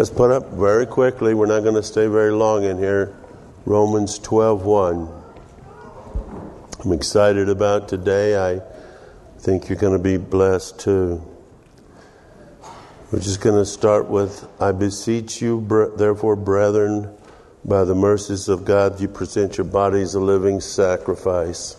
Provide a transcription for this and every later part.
Let's put up very quickly. We're not going to stay very long in here. Romans 12:1. I'm excited about today. I think you're going to be blessed too. We're just going to start with, I beseech you, therefore, brethren, by the mercies of God, you present your bodies a living sacrifice.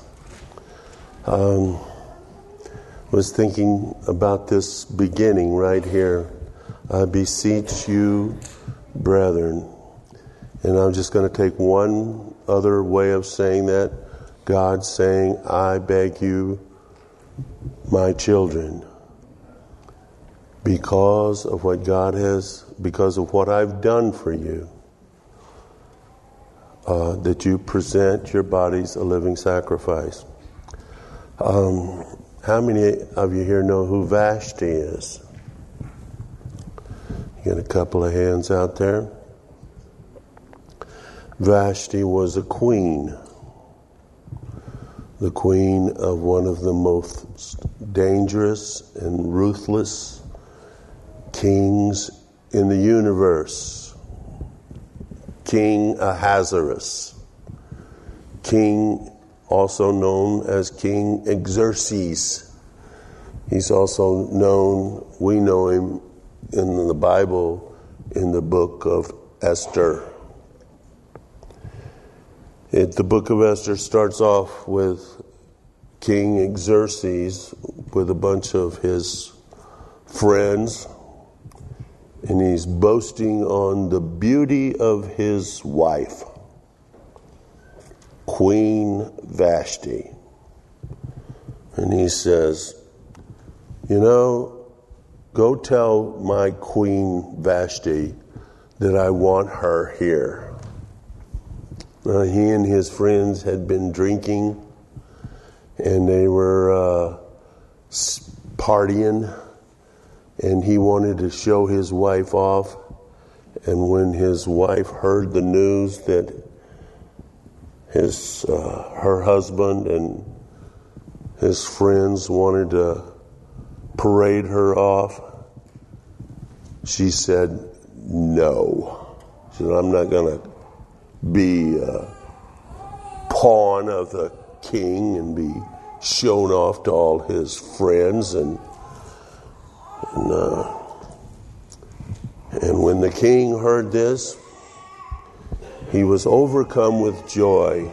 Was thinking about this beginning right here. I beseech you, brethren. And I'm just going to take one other way of saying that. God saying, I beg you, my children, because of what God has, because of what I've done for you, that you present your bodies a living sacrifice. How many of you here know who Vashti is? You got a couple of hands out there. Vashti was a queen. The queen of one of the most dangerous and ruthless kings in the universe. King Ahasuerus. King also known as King Xerxes. He's also known, we know him in the Bible, in the book of Esther. The book of Esther starts off with King Xerxes with a bunch of his friends, and he's boasting on the beauty of his wife, Queen Vashti. And he says, go tell my Queen Vashti that I want her here. He and his friends had been drinking, and they were partying, and he wanted to show his wife off. And when his wife heard the news that her husband and his friends wanted to parade her off, she said no. She said, I'm not going to be a pawn of the king and be shown off to all his friends. And when the king heard this, he was overcome with joy.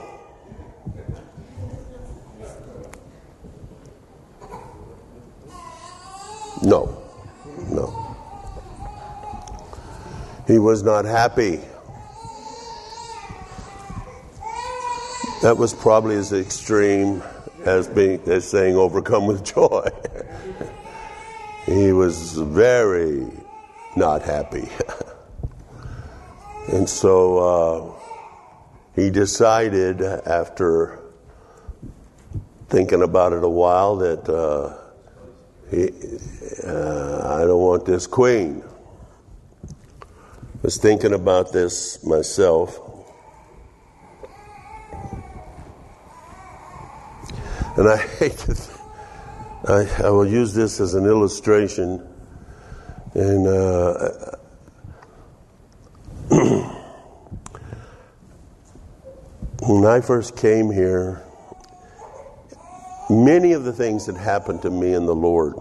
No. He was not happy. That was probably as extreme as saying overcome with joy. He was very not happy. And so he decided, after thinking about it a while, that I don't want this queen. I was thinking about this myself. And I hate to I will use this as an illustration. And when I first came here, many of the things that happened to me in the Lord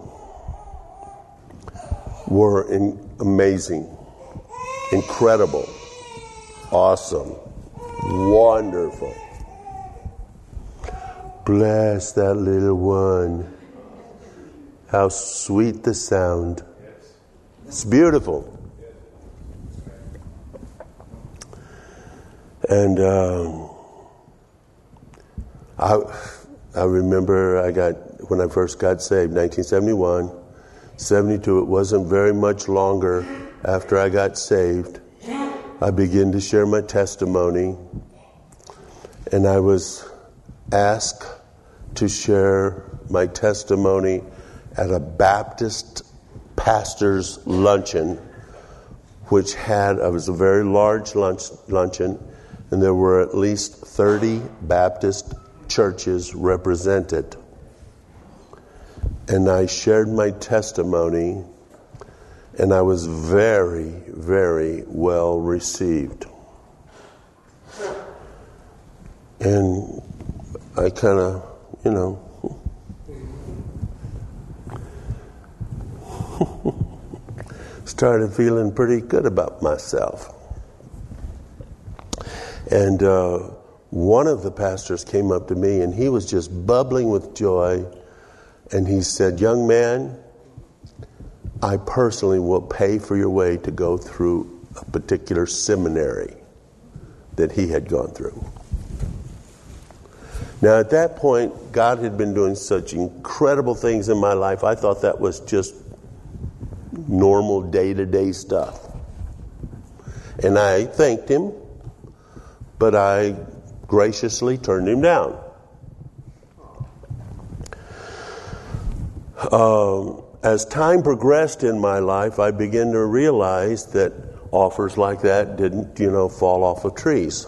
were amazing, incredible, awesome, wonderful. Bless that little one. How sweet the sound. It's beautiful. And I remember when I first got saved, 1971, 72, it wasn't very much longer after I got saved, I began to share my testimony, and I was asked to share my testimony at a Baptist pastor's luncheon, which was a very large luncheon, and there were at least 30 Baptist churches represented. And I shared my testimony, And I was very, very well received. And I kind of, started feeling pretty good about myself. And one of the pastors came up to me, and he was just bubbling with joy. And he said, "Young man, I personally will pay for your way to go through a particular seminary that he had gone through." Now, at that point, God had been doing such incredible things in my life. I thought that was just normal day-to-day stuff. And I thanked him, but I graciously turned him down. As time progressed in my life, I began to realize that offers like that didn't, fall off of trees.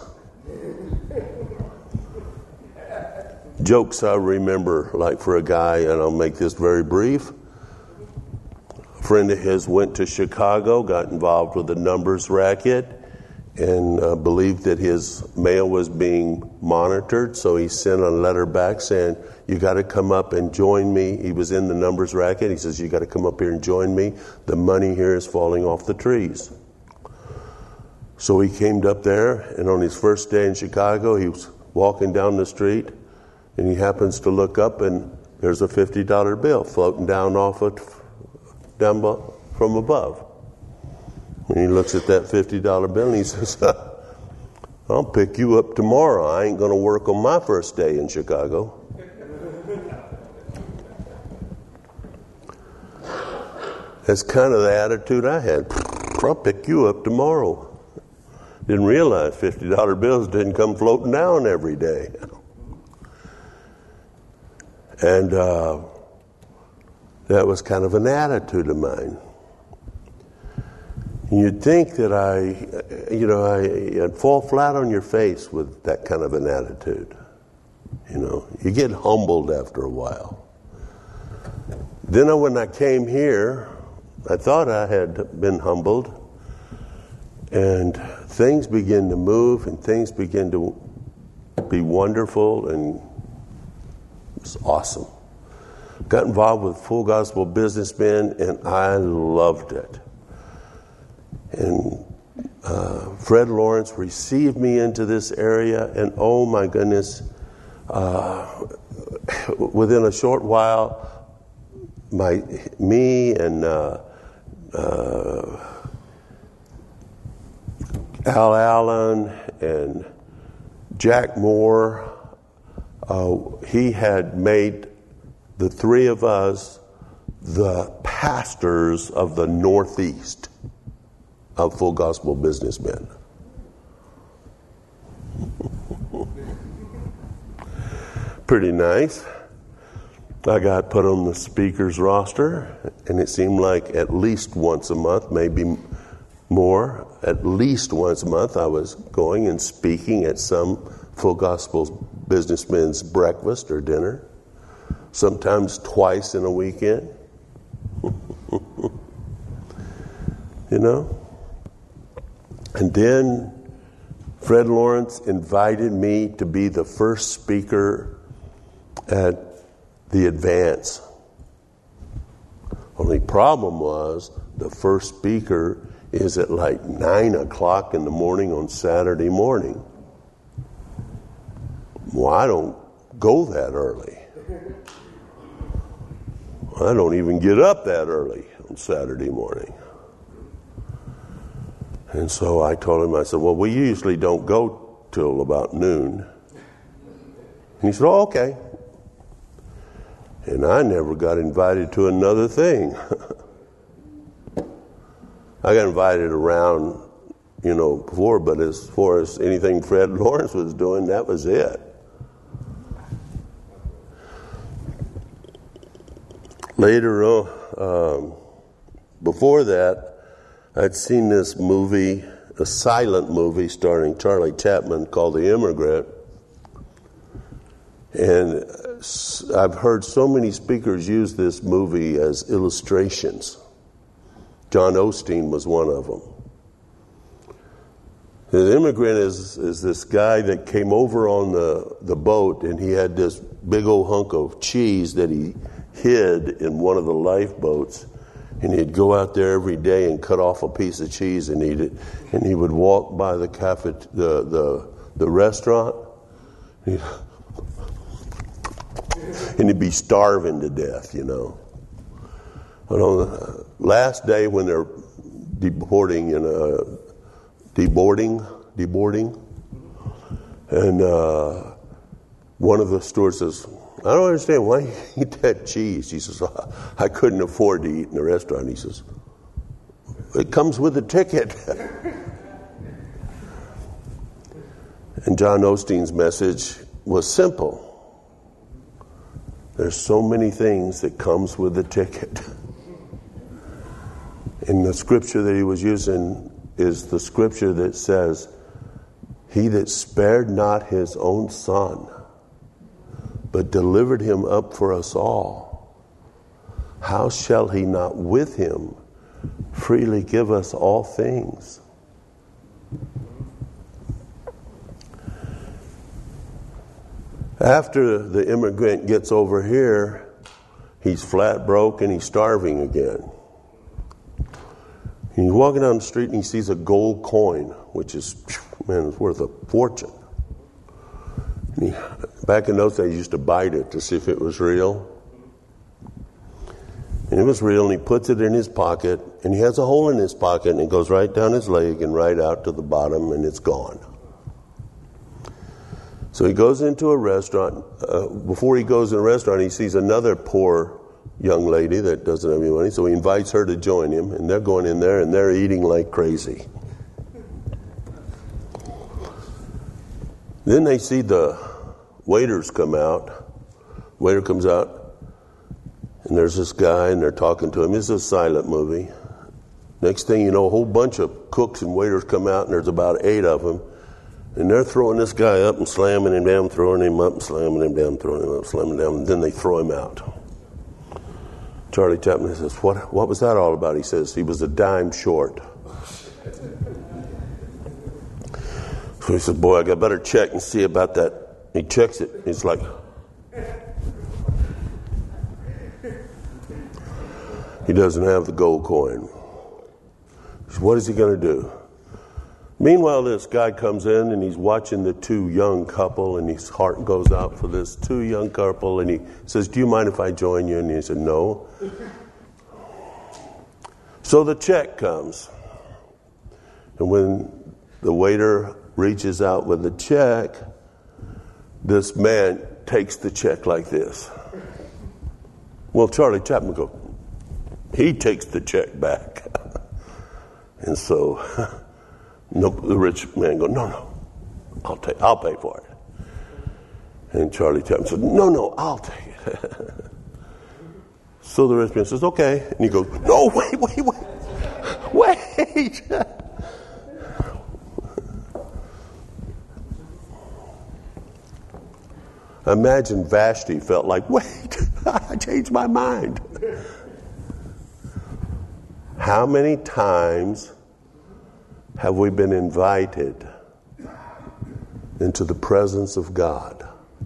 Jokes I remember, like for a guy, and I'll make this very brief. A friend of his went to Chicago, got involved with a numbers racket, and believed that his mail was being monitored, so he sent a letter back saying, "You got to come up and join me." He was in the numbers racket. He says, "You got to come up here and join me. The money here is falling off the trees." So he came up there, and on his first day in Chicago, he was walking down the street, and he happens to look up, and there's a $50 bill floating down from above. And he looks at that $50 bill, and he says, "I'll pick you up tomorrow. I ain't going to work on my first day in Chicago." That's kind of the attitude I had. "I'll pick you up tomorrow." Didn't realize $50 bills didn't come floating down every day. And that was kind of an attitude of mine. You'd think that I'd fall flat on your face with that kind of an attitude. You get humbled after a while. Then when I came here, I thought I had been humbled, and things began to move, and things began to be wonderful, and it was awesome. Got involved with Full Gospel Businessmen, and I loved it. And Fred Lawrence received me into this area, and oh my goodness, within a short while, me and Al Allen and Jack Moore, he had made the three of us the pastors of the Northeast of Full Gospel Businessmen. Pretty nice. I got put on the speakers roster, and it seemed like at least once a month, maybe more, at least once a month, I was going and speaking at some Full Gospel Businessmen's breakfast or dinner, sometimes twice in a weekend. And then Fred Lawrence invited me to be the first speaker at the Advance. Only problem was the first speaker is at like 9 o'clock in the morning on Saturday morning. Well, I don't go that early. I don't even get up that early on Saturday morning. And so I told him, I said, "Well, we usually don't go till about noon." And he said, "Oh, okay." And I never got invited to another thing. I got invited around, before, but as far as anything Fred Lawrence was doing, that was it. Later on, before that, I'd seen this movie, a silent movie starring Charlie Chaplin called The Immigrant. And I've heard so many speakers use this movie as illustrations. John Osteen was one of them. The immigrant is this guy that came over on the boat, and he had this big old hunk of cheese that he hid in one of the lifeboats. And he'd go out there every day and cut off a piece of cheese and eat it. And he would walk by the restaurant, and he'd be starving to death, you know. But on the last day when they're deboarding, and one of the stewards says, I don't understand, why you eat that cheese? He says, I couldn't afford to eat in the restaurant. He says, it comes with the ticket. And John Osteen's message was simple. There's so many things that comes with the ticket. And the scripture that he was using is the scripture that says, he that spared not his own son, but delivered him up for us all, how shall he not with him freely give us all things? After the immigrant gets over here, he's flat broke and he's starving again. And he's walking down the street and he sees a gold coin, which is, man, it's worth a fortune. And back in those days, he used to bite it to see if it was real. And it was real, and he puts it in his pocket, and he has a hole in his pocket, and it goes right down his leg and right out to the bottom, and it's gone. So he goes into a restaurant. Before he goes in a restaurant, he sees another poor young lady that doesn't have any money, so he invites her to join him, and they're going in there, and they're eating like crazy. Then they see the waiters come out. Waiter comes out, and there's this guy, and they're talking to him. It's a silent movie. Next thing you know, a whole bunch of cooks and waiters come out, and there's about 8 of them. And they're throwing this guy up and slamming him down, throwing him up and slamming him down, throwing him up, slamming him down, and then they throw him out. Charlie Chaplin says, what was that all about? He says, he was a dime short. So he says, boy, I got better check and see about that. He checks it. He's like, he doesn't have the gold coin. He says, what is he going to do? Meanwhile, this guy comes in and he's watching the 2 young couple, and his heart goes out for this 2 young couple, and he says, do you mind if I join you? And he said, no. So the check comes. And when the waiter reaches out with the check, this man takes the check like this. Well, Charlie Chaplin goes, he takes the check back. And so the rich man goes, no, I'll pay for it. And Charlie Chaplin says, no, I'll take it. So the rich man says, okay. And he goes, no, wait. Imagine Vashti felt like, wait, I changed my mind. How many times have we been invited into the presence of God?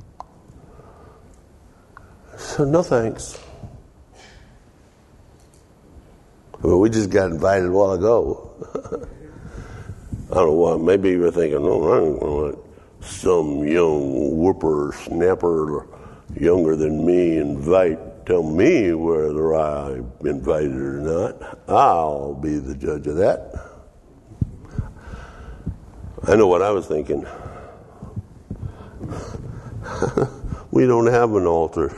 So no thanks. Well, we just got invited a while ago. I don't know why. Maybe you were thinking, oh, I don't want some young whippersnapper younger than me tell me whether I'm invited or not. I'll be the judge of that. I know what I was thinking. We don't have an altar.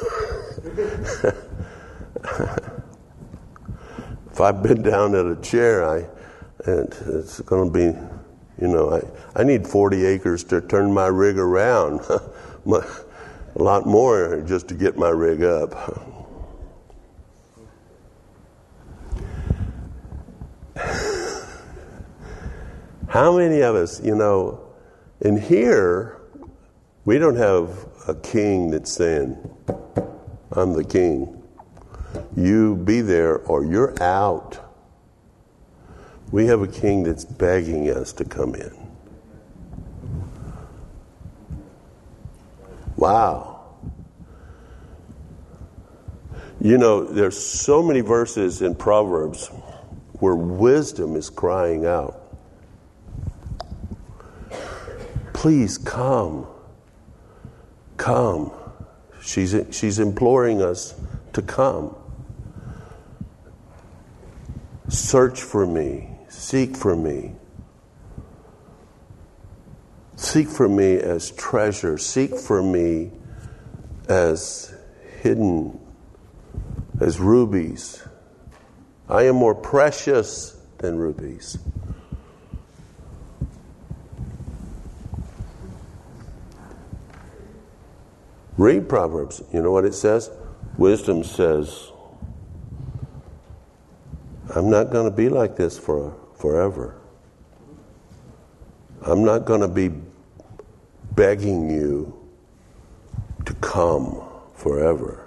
If I've been down at a chair, and it's going to be, I need 40 acres to turn my rig around. A lot more just to get my rig up. How many of us, in here, we don't have a king that's saying, I'm the king. You be there or you're out. We have a king that's begging us to come in. Wow. You know, there's so many verses in Proverbs where wisdom is crying out. Please come. Come. She's imploring us to come. Search for me. Seek for me. Seek for me as treasure. Seek for me as hidden, as rubies. I am more precious than rubies. Read Proverbs. You know what it says? Wisdom says, I'm not going to be like this forever. I'm not going to be begging you to come forever.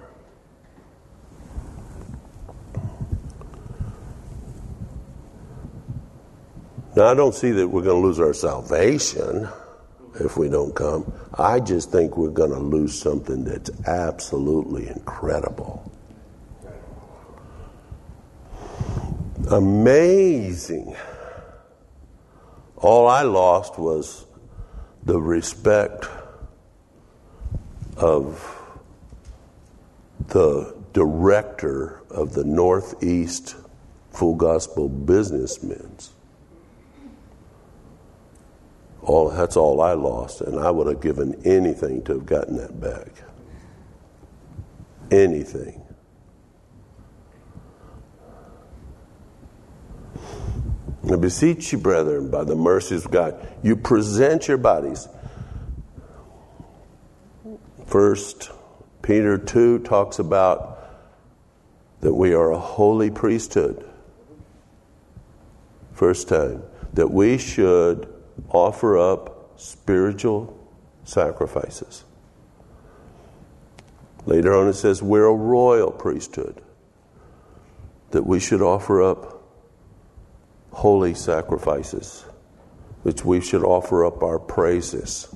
Now, I don't see that we're going to lose our salvation if we don't come. I just think we're going to lose something that's absolutely incredible. Amazing. All I lost was the respect of the director of the Northeast Full Gospel Businessmen's. That's all I lost, and I would have given anything to have gotten that back. Anything. I beseech you, brethren, by the mercies of God, you present your bodies. 1 Peter 2 talks about that we are a holy priesthood. First time. That we should offer up spiritual sacrifices. Later on it says we're a royal priesthood. That we should offer up holy sacrifices, which we should offer up our praises.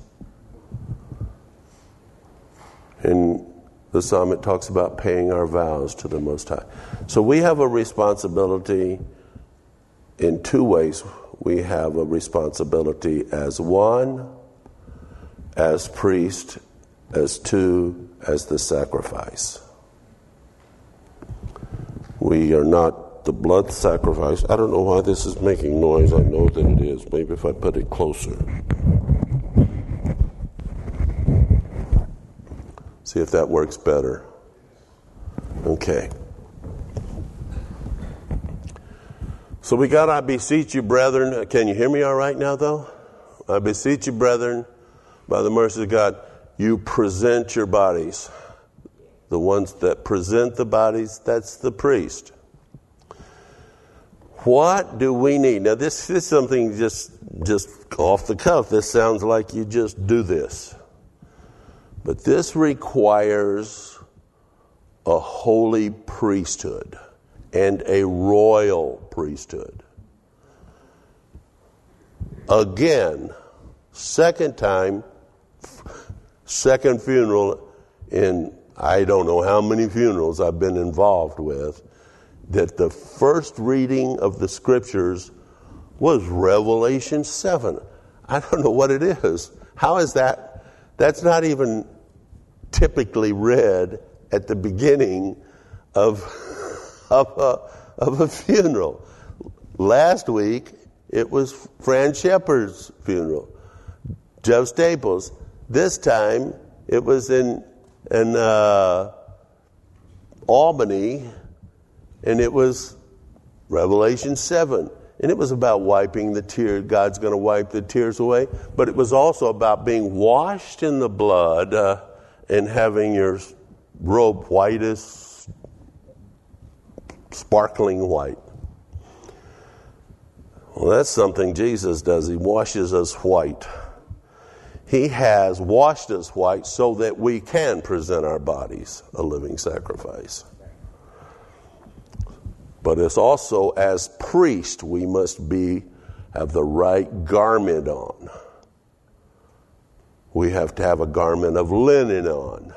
And the psalm, it talks about paying our vows to the Most High. So we have a responsibility in two ways. We have a responsibility as one, as priest, as two, as the sacrifice. We are not the blood sacrifice. I don't know why this is making noise. I know that it is. Maybe if I put it closer. See if that works better. Okay. So we got, I beseech you, brethren. Can you hear me all right now, though? I beseech you, brethren, by the mercy of God, you present your bodies. The ones that present the bodies, that's the priest. What do we need? Now, this is something just off the cuff. This sounds like you just do this. But this requires a holy priesthood and a royal priesthood. Again, second funeral in I don't know how many funerals I've been involved with, that the first reading of the scriptures was Revelation 7. I don't know what it is. How is that? That's not even typically read at the beginning of a funeral. Last week, it was Fran Shepard's funeral. Joe Staples. This time, it was in Albany, and it was Revelation 7. And it was about wiping the tears. God's going to wipe the tears away. But it was also about being washed in the blood and having your robe white as sparkling white. Well, that's something Jesus does. He washes us white. He has washed us white so that we can present our bodies a living sacrifice. But it's also, as priest, we must have the right garment on. We have to have a garment of linen on.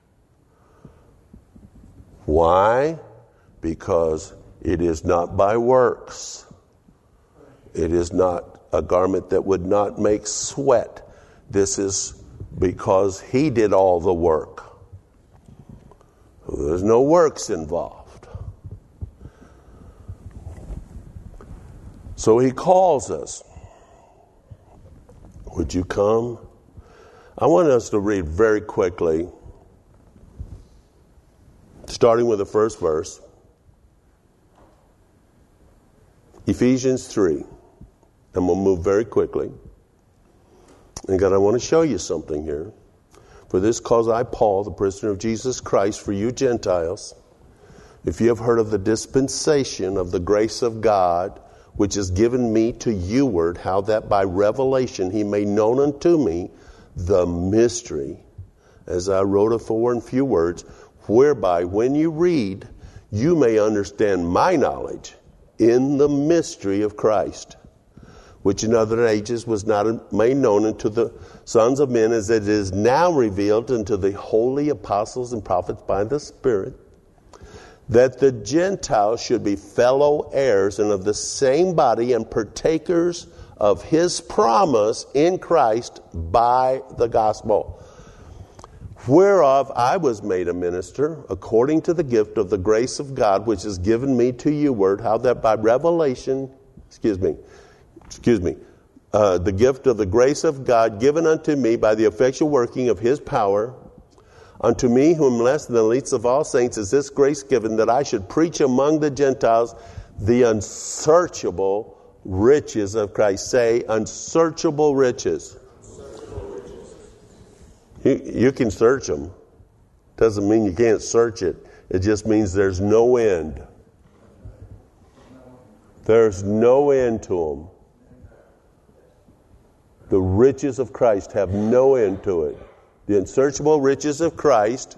Why? Because it is not by works. It is not a garment that would not make sweat. This is because he did all the work. There's no works involved. So he calls us. Would you come? I want us to read very quickly, starting with the first verse. Ephesians 3. And we'll move very quickly. And God, I want to show you something here. For this cause I, Paul, the prisoner of Jesus Christ, for you Gentiles, if you have heard of the dispensation of the grace of God, which is given me to youward, how that by revelation he made known unto me the mystery, as I wrote afore in few words, whereby when you read, you may understand my knowledge in the mystery of Christ, which in other ages was not made known unto the sons of men, as it is now revealed unto the holy apostles and prophets by the Spirit, that the Gentiles should be fellow heirs and of the same body and partakers of his promise in Christ by the gospel, whereof I was made a minister according to the gift of the grace of God, which is given me to youward, how that by revelation, the gift of the grace of God given unto me by the effectual working of his power, unto me whom less than the least of all saints is this grace given, that I should preach among the Gentiles the unsearchable riches of Christ. Say, unsearchable riches. You can search them. Doesn't mean you can't search it. It just means there's no end. There's no end to them. The riches of Christ have no end to it. The unsearchable riches of Christ,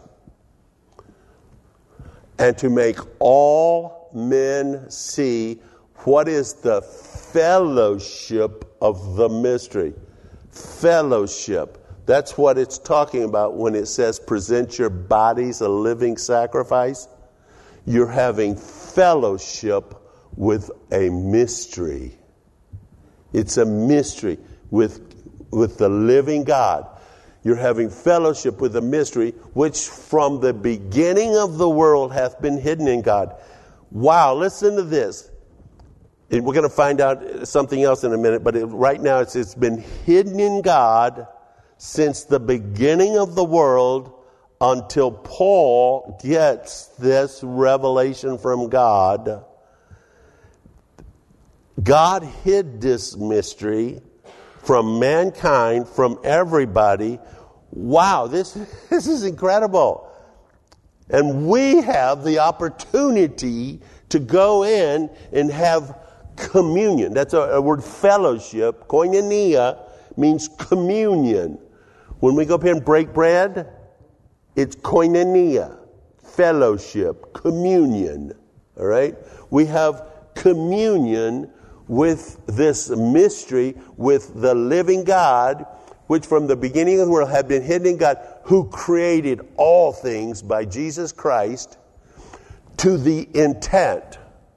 and to make all men see what is the fellowship of the mystery. Fellowship. That's what it's talking about when it says present your bodies a living sacrifice. You're having fellowship with a mystery. It's a mystery with the living God. You're having fellowship with a mystery which from the beginning of the world hath been hidden in God. Wow, listen to this. And we're going to find out something else in a minute, but right now it's been hidden in God since the beginning of the world until Paul gets this revelation from God. God hid this mystery from mankind, from everybody. Wow, this is incredible. And we have the opportunity to go in and have communion. That's a word, fellowship. Koinonia means communion. When we go up here and break bread, it's koinonia, fellowship, communion. All right? We have communion with this mystery, with the living God, which from the beginning of the world had been hidden in God, who created all things by Jesus Christ, to the intent.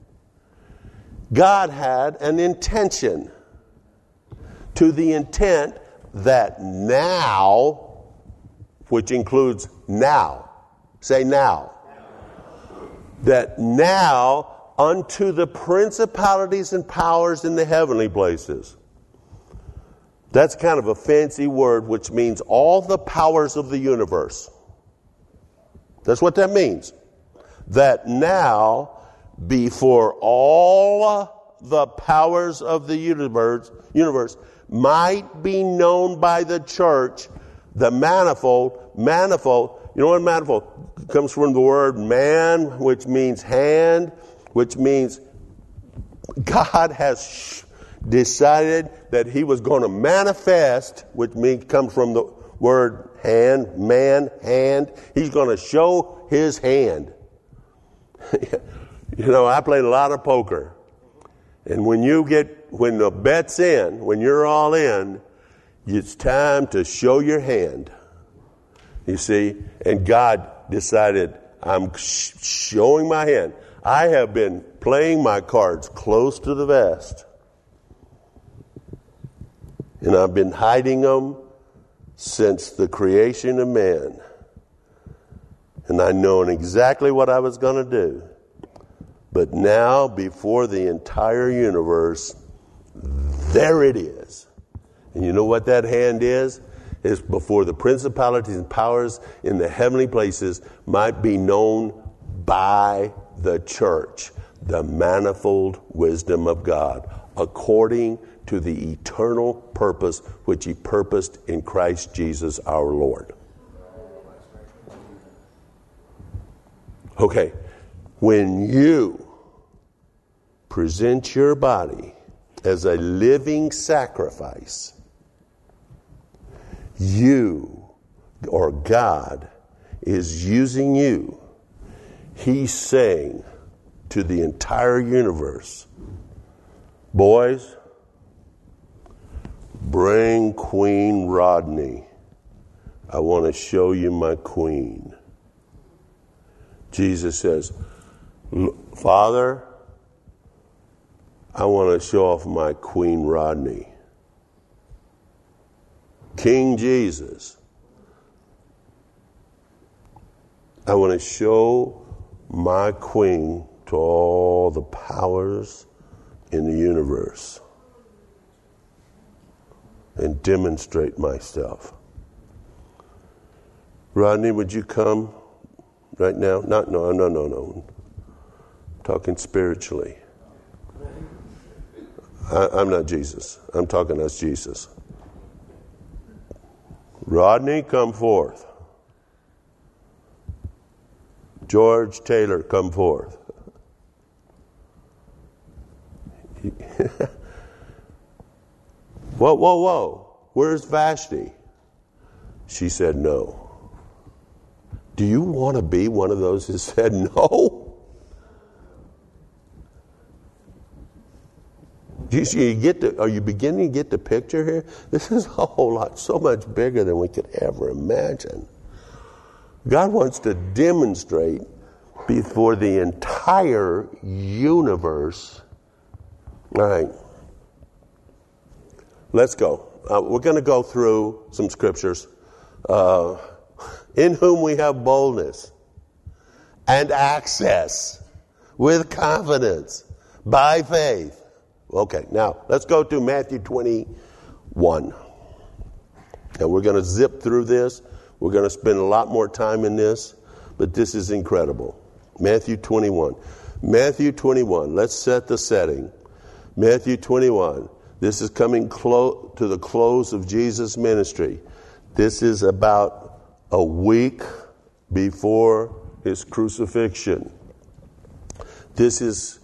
God had an intention, to the intent that now, which includes now, say now, that now unto the principalities and powers in the heavenly places. That's kind of a fancy word, which means all the powers of the universe. That's what that means. That now, before all the powers of the universe might be known by the church, the manifold. You know what manifold comes from? The word man, which means hand, which means God has decided that he was going to manifest, which means comes from the word hand, man, hand. He's going to show his hand. You know, I played a lot of poker. And when the bet's in, when you're all in, it's time to show your hand. You see? And God decided, I'm showing my hand. I have been playing my cards close to the vest. And I've been hiding them since the creation of man. And I known exactly what I was going to do. But now, before the entire universe, there it is. And you know what that hand is? It's before the principalities and powers in the heavenly places might be known by the church, the manifold wisdom of God, according to the eternal purpose which he purposed in Christ Jesus our Lord. Okay, when you present your body as a living sacrifice, you, or God, is using you. He's saying to the entire universe, boys, bring Queen Rodney. I want to show you my queen. Jesus says, Father, I want to show off my Queen Rodney. King Jesus, I want to show my queen to all the powers in the universe and demonstrate myself. Rodney, would you come right now? No. I'm talking spiritually. I'm not Jesus. I'm talking as Jesus. Rodney, come forth. George Taylor, come forth. Whoa. Where's Vashti? She said no. Do you want to be one of those who said no? Are you beginning to get the picture here? This is a whole lot, so much bigger than we could ever imagine. God wants to demonstrate before the entire universe. All right. Let's go. We're going to go through some scriptures. In whom we have boldness and access with confidence by faith. Okay, now let's go to Matthew 21. And we're going to zip through this. We're going to spend a lot more time in this, but this is incredible. Matthew 21. Matthew 21. Let's set the setting. Matthew 21. This is coming to the close of Jesus' ministry. This is about a week before his crucifixion. This is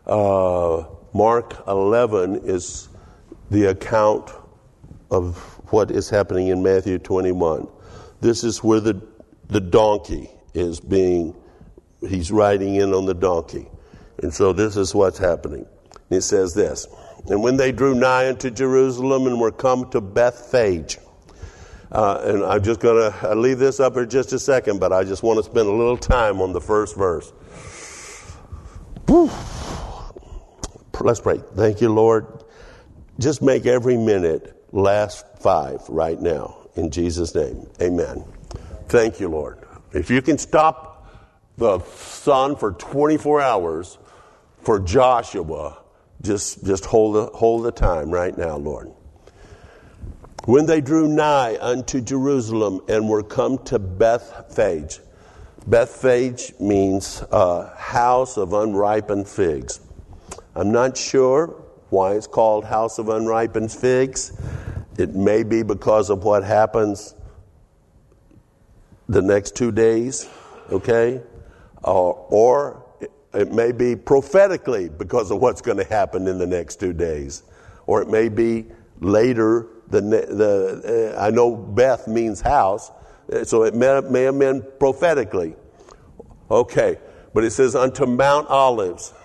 Mark 11 is the account of what is happening in Matthew 21. This is where the donkey is he's riding in on the donkey. And so this is what's happening. It says this, and when they drew nigh unto Jerusalem and were come to Bethphage, and I'm just going to leave this up here just a second, but I just want to spend a little time on the first verse. Whew. Let's pray. Thank you, Lord. Just make every minute last 5 right now. In Jesus' name, amen. Thank you, Lord. If you can stop the sun for 24 hours for Joshua, just hold the time right now, Lord. When they drew nigh unto Jerusalem and were come to Bethphage. Bethphage means house of unripened figs. I'm not sure why it's called house of unripened figs. It may be because of what happens the next 2 days, okay? Or it may be prophetically because of what's going to happen in the next 2 days. Or it may be later. I know Beth means house, so it may have been prophetically. Okay, But it says, unto Mount Olives.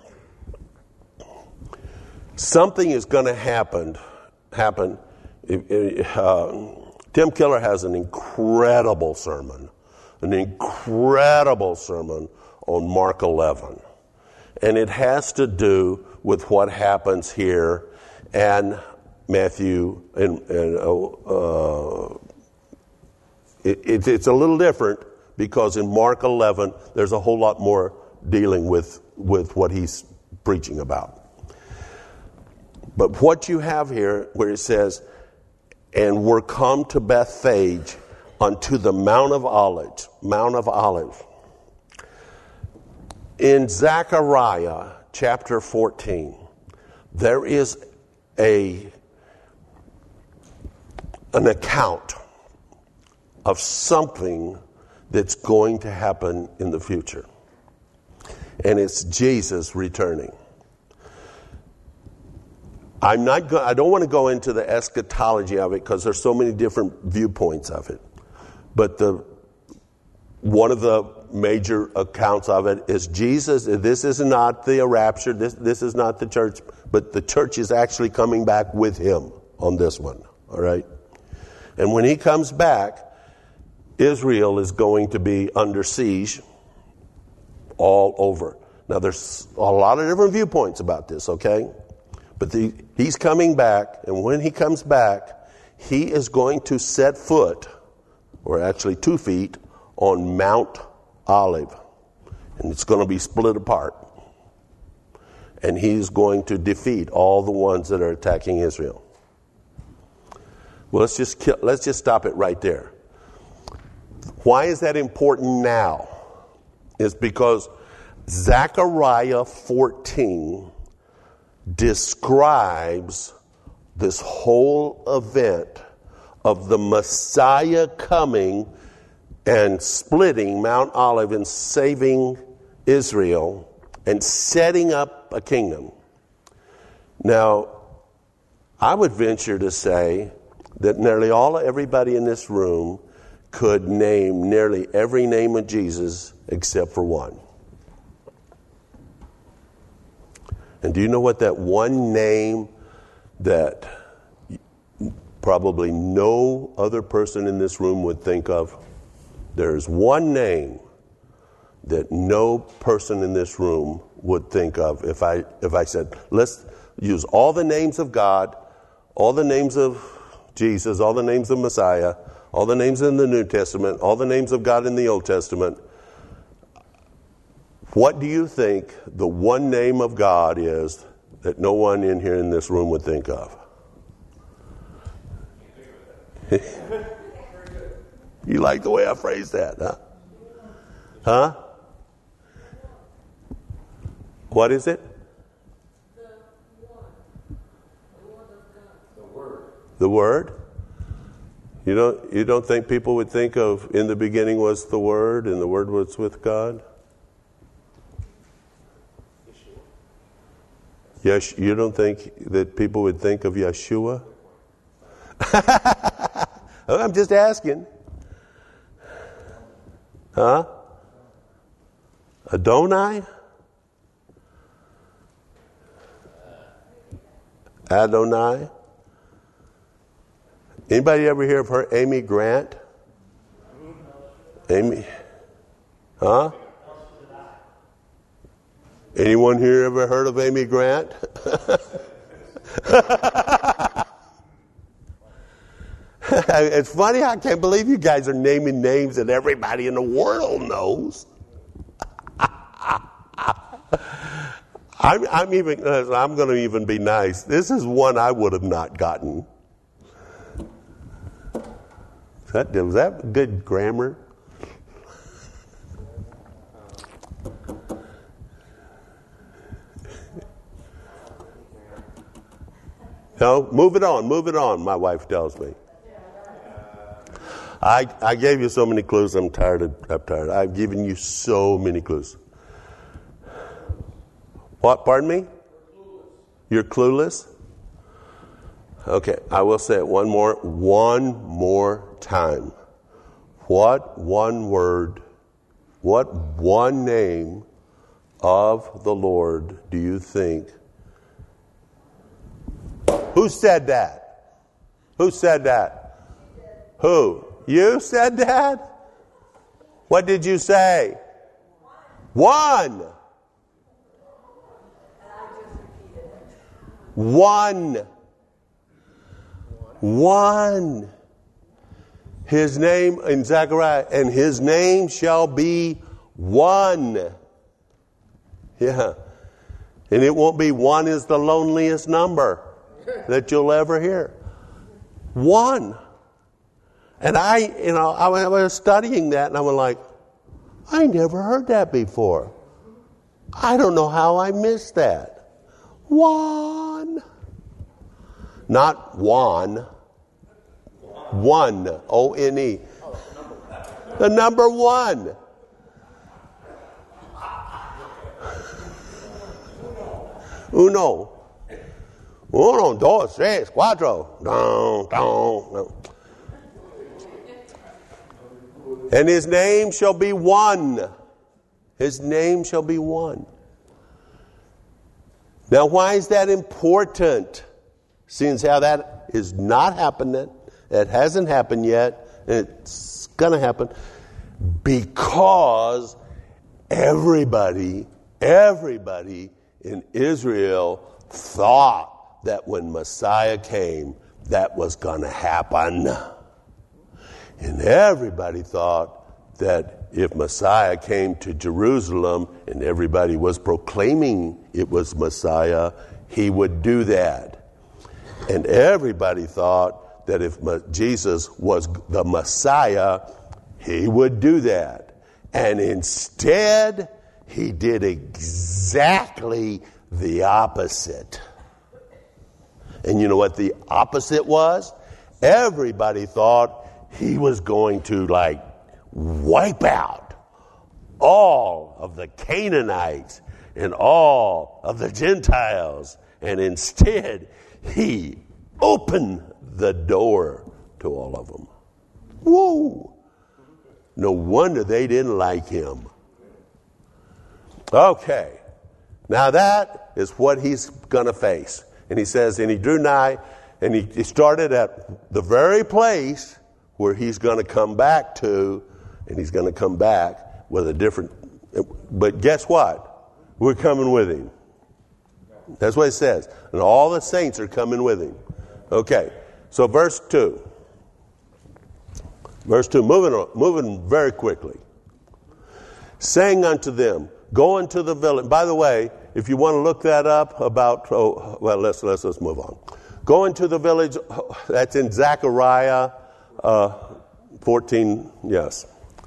Something is going to happen. Tim Keller has an incredible sermon on Mark 11. And it has to do with what happens here and Matthew. It's a little different because in Mark 11, there's a whole lot more dealing with what he's preaching about. But what you have here, where it says, and we're come to Bethphage unto the Mount of Olives. In Zechariah chapter 14, there is an account of something that's going to happen in the future. And it's Jesus returning. I don't want to go into the eschatology of it because there's so many different viewpoints of it. But one of the major accounts of it is Jesus. This is not the rapture. This is not the church. But the church is actually coming back with him on this one. All right? And when he comes back, Israel is going to be under siege all over. Now, there's a lot of different viewpoints about this, okay? But he's coming back, and when he comes back, he is going to set foot, or actually 2 feet, on Mount Olive. And it's going to be split apart. And he's going to defeat all the ones that are attacking Israel. Well, let's just stop it right there. Why is that important now? It's because Zechariah 14 describes this whole event of the Messiah coming and splitting Mount Olive and saving Israel and setting up a kingdom. Now, I would venture to say that nearly everybody in this room could name nearly every name of Jesus except for one. And do you know what that one name that probably no other person in this room would think of? There's one name that no person in this room would think of if I said, let's use all the names of God, all the names of Jesus, all the names of Messiah, all the names in the New Testament, all the names of God in the Old Testament. What do you think the one name of God is that no one in here in this room would think of? You like the way I phrased that, huh? Huh? What is it? The Word? You don't think people would think of in the beginning was the Word and the Word was with God? Yes, you don't think that people would think of Yeshua? I'm just asking. Huh? Adonai? Adonai? Anybody ever hear of her, Amy Grant? Amy? Huh? Anyone here ever heard of Amy Grant? It's funny, I can't believe you guys are naming names that everybody in the world knows. I'm going to even be nice. This is one I would have not gotten. Was that good grammar? No, move it on, my wife tells me. I gave you so many clues, I'm tired. I've given you so many clues. What, pardon me? You're clueless? Okay, I will say it one more time. What one word What one name of the Lord do you think? Who said that? Who said that? Who? You said that? What did you say? One. One. One. His name in Zechariah, and his name shall be one. Yeah. And it won't be one is the loneliest number that you'll ever hear. One. And I was studying that, and I was like, I never heard that before. I don't know how I missed that. One. Not one. One. O-N-E. The number one. Uno. Uno, dos, tres, cuatro. Don, don, don. And his name shall be one. His name shall be one. Now, why is that important? Seeing how that is not happening, it hasn't happened yet, and it's going to happen, because everybody in Israel thought that when Messiah came, that was going to happen. And everybody thought that if Messiah came to Jerusalem and everybody was proclaiming it was Messiah, he would do that. And everybody thought that if Jesus was the Messiah, he would do that. And instead, he did exactly the opposite. And you know what the opposite was? Everybody thought he was going to wipe out all of the Canaanites and all of the Gentiles. And instead, he opened the door to all of them. Whoa! No wonder they didn't like him. Okay. Now that is what he's going to face. And he says, and he drew nigh, and he started at the very place where he's going to come back to, and he's going to come back with a different, but guess what? We're coming with him. That's what it says. And all the saints are coming with him. Okay, so verse 2. Verse 2, moving very quickly. Saying unto them, go into the village. By the way, if you want to look that up about, let's move on. Go into the village, that's in Zechariah 14, yes.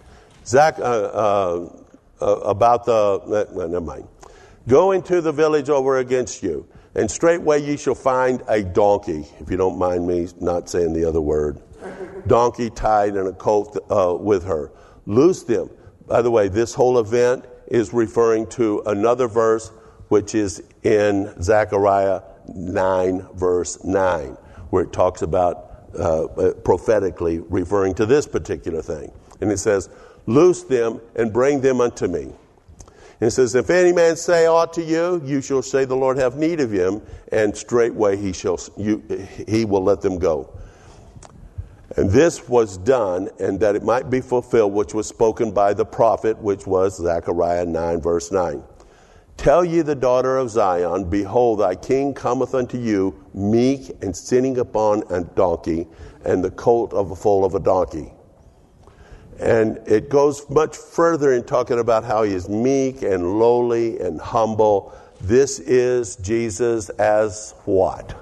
Never mind. Go into the village over against you, and straightway ye shall find a donkey, if you don't mind me not saying the other word. Donkey tied and a colt with her. Loose them. By the way, this whole event is referring to another verse, which is in Zechariah 9, verse 9, where it talks about prophetically referring to this particular thing. And it says, loose them and bring them unto me. And it says, if any man say aught to you, you shall say the Lord have need of him, and straightway he will let them go. And this was done, and that it might be fulfilled, which was spoken by the prophet, which was Zechariah 9, verse 9. Tell ye the daughter of Zion, behold, thy king cometh unto you, meek and sitting upon a donkey, and the colt of a foal of a donkey. And it goes much further in talking about how he is meek and lowly and humble. This is Jesus as what?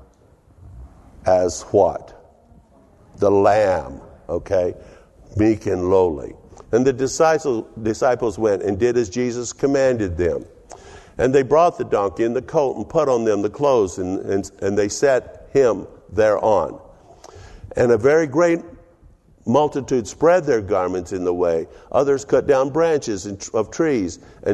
As what? The Lamb, okay? Meek and lowly. And the disciples went and did as Jesus commanded them. And they brought the donkey and the colt and put on them the clothes, and they set him thereon. And a very great multitude spread their garments in the way. Others cut down branches of trees and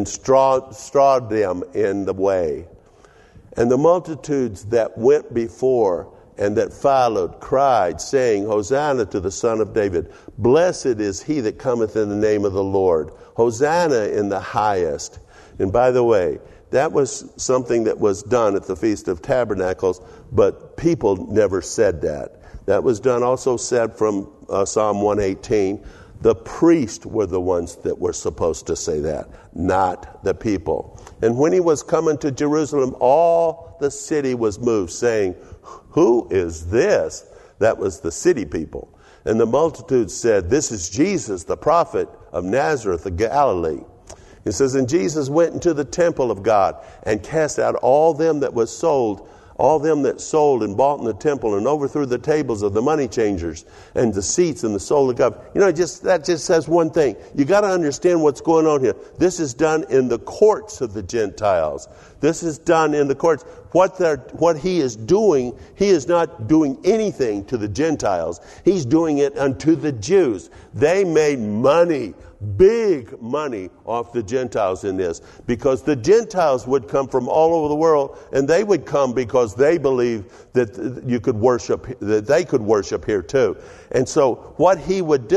strawed them in the way. And the multitudes that went before and that followed cried, saying, Hosanna to the Son of David. Blessed is he that cometh in the name of the Lord. Hosanna in the highest. And by the way, that was something that was done at the Feast of Tabernacles, but people never said that. That was done, also said from Psalm 118. The priests were the ones that were supposed to say that, not the people. And when he was coming to Jerusalem, all the city was moved, saying, Who is this? That was the city people. And the multitude said, This is Jesus, the prophet of Nazareth of Galilee. It says, And Jesus went into the temple of God and cast out all them that sold and bought in the temple, and overthrew the tables of the money changers and the seats and the soul of God. That just says one thing. You got to understand what's going on here. This is done in the courts of the Gentiles. This is done in the courts. What he is doing, he is not doing anything to the Gentiles. He's doing it unto the Jews. They made money, big money off the Gentiles in this, because the Gentiles would come from all over the world, and they would come because they believed that they could worship here too. And so what they would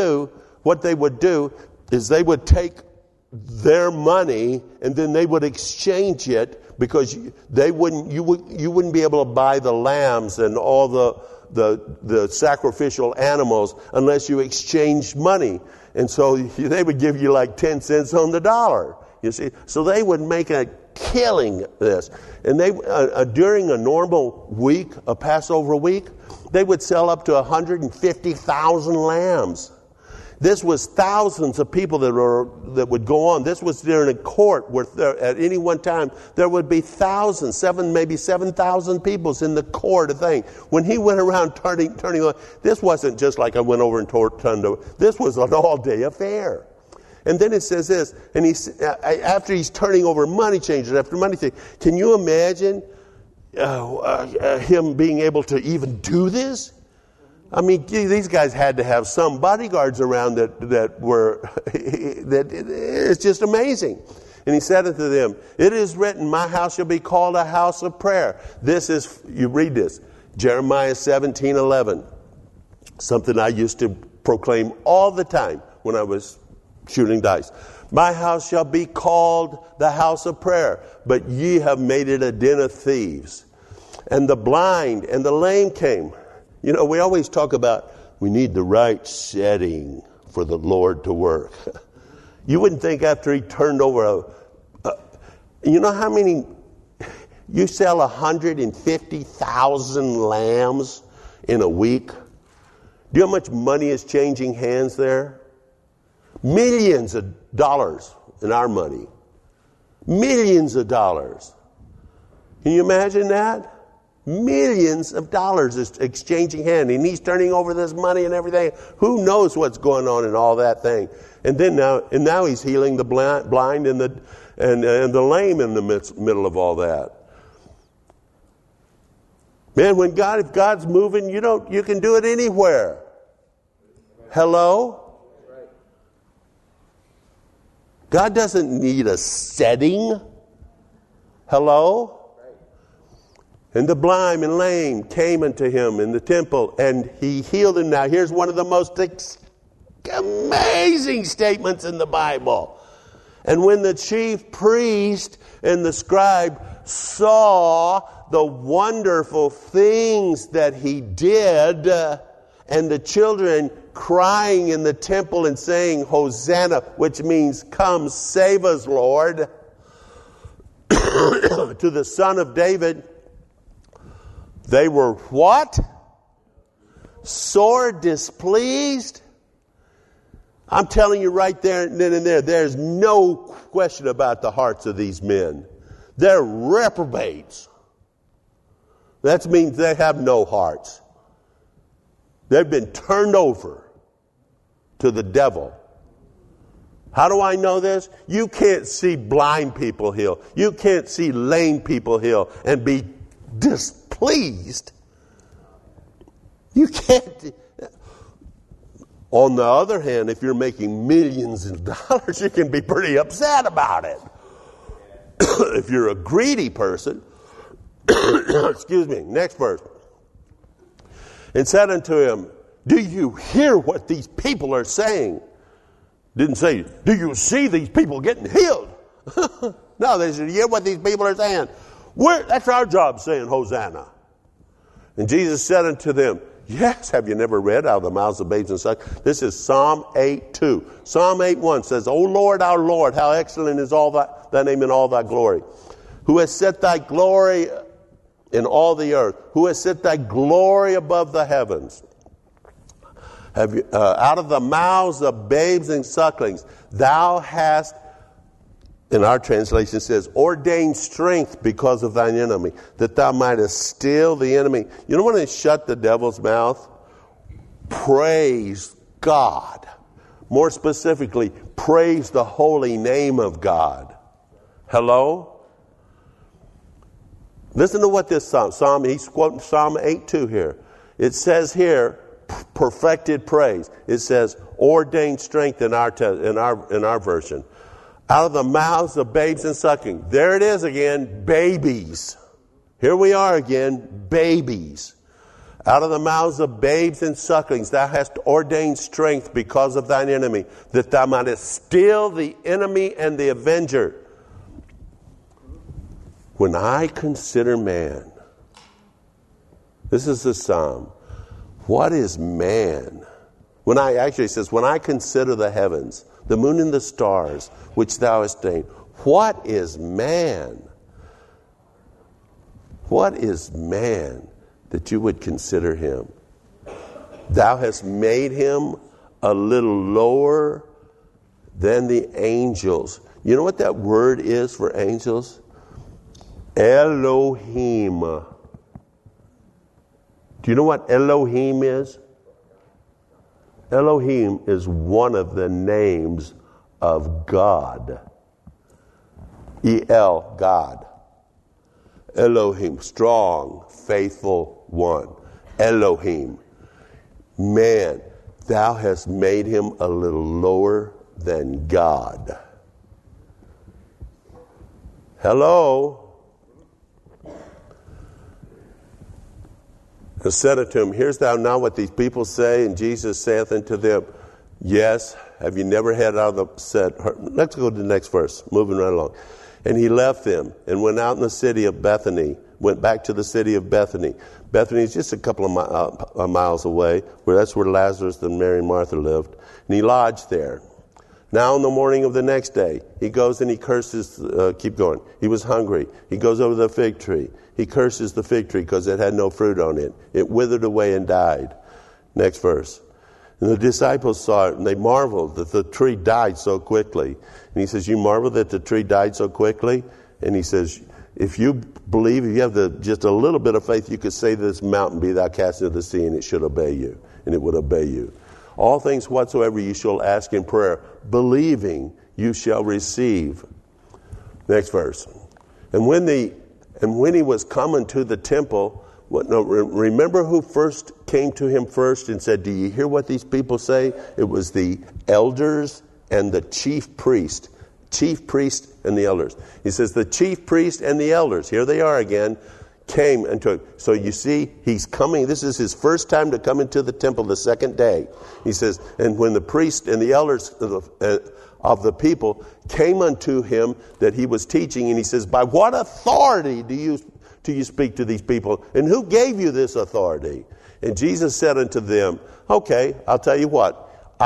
do is they would take their money and then they would exchange it, because you wouldn't be able to buy the lambs and all the sacrificial animals unless you exchanged money. And so they would give you like 10 cents on the dollar, you see. So they would make a killing this. And they during a normal week, a Passover week, they would sell up to 150,000 lambs. This was thousands of people that would go on. This was during a court where at any one time there would be thousands, maybe 7,000 people in the court. When he went around turning, this wasn't just like I went over and turned over. This was an all-day affair. And then it says this, and after he's turning over money changers after money changers, can you imagine him being able to even do this? I mean, these guys had to have some bodyguards around it's just amazing. And he said unto them, It is written, My house shall be called a house of prayer. You read this, Jeremiah 17:11. Something I used to proclaim all the time when I was shooting dice. My house shall be called the house of prayer, but ye have made it a den of thieves. And the blind and the lame came. We always talk about we need the right setting for the Lord to work. You wouldn't think after he turned over how many, you sell 150,000 lambs in a week? Do you know how much money is changing hands there? Millions of dollars in our money. Millions of dollars. Can you imagine that? Millions of dollars is exchanging hands, and he's turning over this money and everything. Who knows what's going on in all that thing? And then now he's healing the blind and the lame in the middle of all that. Man, if God's moving, you can do it anywhere. Hello? God doesn't need a setting. Hello? And the blind and lame came unto him in the temple, and he healed them. Now, here's one of the most amazing statements in the Bible. And when the chief priest and the scribe saw the wonderful things that he did, and the children crying in the temple and saying, Hosanna, which means, Come, save us, Lord, to the Son of David, they were what? Sore displeased. I'm telling you right there and then and there's no question about the hearts of these men. They're reprobates. That means they have no hearts. They've been turned over to the devil. How do I know this? You can't see blind people heal. You can't see lame people heal and be displeased. You can't. On the other hand, if you're making millions of dollars, you can be pretty upset about it. If you're a greedy person, excuse me, next verse. and said unto him, do you hear what these people are saying? Didn't say, do you see these people getting healed? No, they said, hear what these people are saying. That's our job, saying Hosanna. And Jesus said unto them, yes, have you never read out of the mouths of babes and sucklings? This is Psalm 8:2. Psalm 8:1 says, O Lord, our Lord, how excellent is all thy name in all thy glory. Who has set thy glory in all the earth? Who has set thy glory above the heavens? Have you, out of the mouths of babes and sucklings, thou hast, in our translation says, ordained strength because of thine enemy, that thou mightest still the enemy. You know when they shut the devil's mouth? Praise God. More specifically, praise the holy name of God. Hello? Listen to what this Psalm, he's quoting Psalm 8:2 here. It says here, perfected praise. It says ordained strength in our version. Out of the mouths of babes and suckling. There it is again, babies. Here we are again, babies. Out of the mouths of babes and sucklings, thou hast ordained strength because of thine enemy, that thou mightest still the enemy and the avenger. When I consider man, this is the Psalm. What is man? When I consider the heavens, the moon and the stars, which thou hast made, what is man? What is man that you would consider him? Thou hast made him a little lower than the angels. You know what that word is for angels? Elohim. Do you know what Elohim is? Elohim is one of the names of God. El, God. Elohim, strong, faithful one. Elohim. Man, thou hast made him a little lower than God. Hello? And said unto him, hearest thou not what these people say? And Jesus saith unto them, yes, have you never had out of the said? Let's go to the next verse, moving right along. And he left them and went out in the city of Bethany, went back to the city of Bethany. Bethany is just a couple of miles away, that's where Lazarus and Mary and Martha lived. And he lodged there. Now in the morning of the next day, he goes and he curses, keep going. He was hungry. He goes over to the fig tree. He curses the fig tree because it had no fruit on it. It withered away and died. Next verse. And the disciples saw it and they marveled that the tree died so quickly. And he says, you marvel that the tree died so quickly? And he says, if you believe, if you have just a little bit of faith, you could say to this mountain, be thou cast into the sea, and it should obey you. And it would obey you. All things whatsoever you shall ask in prayer, believing you shall receive. Next verse. And when he was coming to the temple, remember who first came to him first and said, do you hear what these people say? It was the elders and the chief priest. Chief priest and the elders. He says the chief priest and the elders, here they are again, came and took. So you see, he's coming. This is his first time to come into the temple the second day. He says, and when the priest and the elders of the people came unto him that he was teaching, and he says, by what authority do you speak to these people? And who gave you this authority? And Jesus said unto them, okay, I'll tell you what.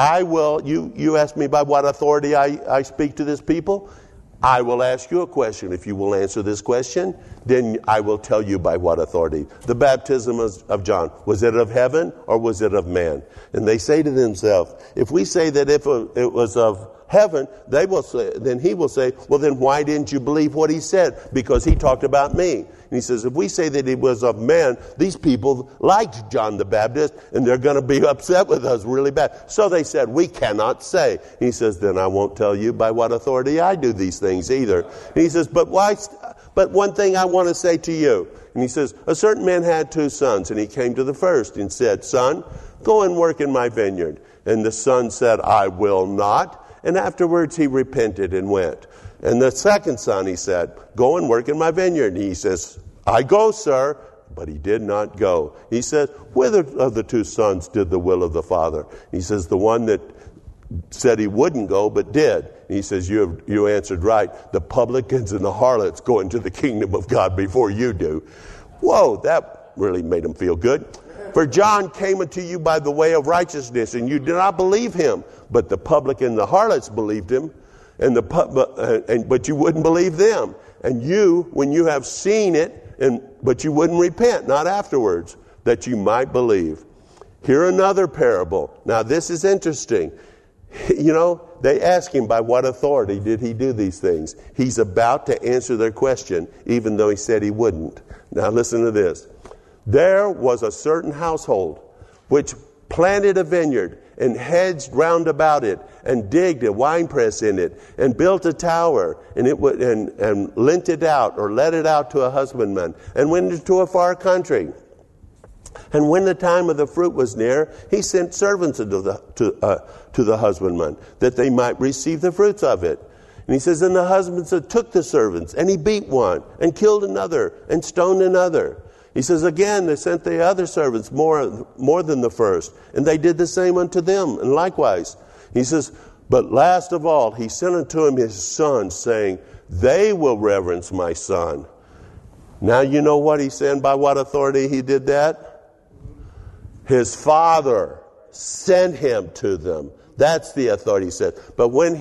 You ask me by what authority I speak to this people? I will ask you a question. If you will answer this question, then I will tell you by what authority. The baptism of John, was it of heaven or was it of man? And they say to themselves, if we say that if it was of heaven, then he will say, well, then why didn't you believe what he said? Because he talked about me. And he says, if we say that it was of man, these people liked John the Baptist, and they're going to be upset with us really bad. So they said, we cannot say. And he says, then I won't tell you by what authority I do these things either. And he says, but one thing I want to say to you. And he says, a certain man had 2 sons, and he came to the first and said, son, go and work in my vineyard. And the son said, I will not. And afterwards he repented and went. And the second son, he said, go and work in my vineyard. And he says, I go, sir. but he did not go. He said, whither of the two sons did the will of the Father? He says, the one that said he wouldn't go, but did. He says, you answered right. The publicans and the harlots go into the kingdom of God before you do. Whoa, that really made him feel good. For John came unto you by the way of righteousness, and you did not believe him. But the publican and the harlots believed him, but you wouldn't believe them. And you, when you have seen it, but you wouldn't repent, not afterwards, that you might believe. Here another parable. Now this is interesting. You know, they ask him, by what authority did he do these things? He's about to answer their question, even though he said he wouldn't. Now listen to this. There was a certain household which planted a vineyard and hedged round about it and digged a winepress in it and built a tower and lent it out or let it out to a husbandman and went into a far country. And when the time of the fruit was near, he sent servants to the husbandman, that they might receive the fruits of it. And he says, and the husbandman took the servants, and he beat one, and killed another, and stoned another. He says, again, they sent the other servants more than the first, and they did the same unto them, and likewise. He says, but last of all, he sent unto him his son, saying, they will reverence my son. Now you know what he said, by what authority he did that? His father sent him to them. That's the authority he said. But when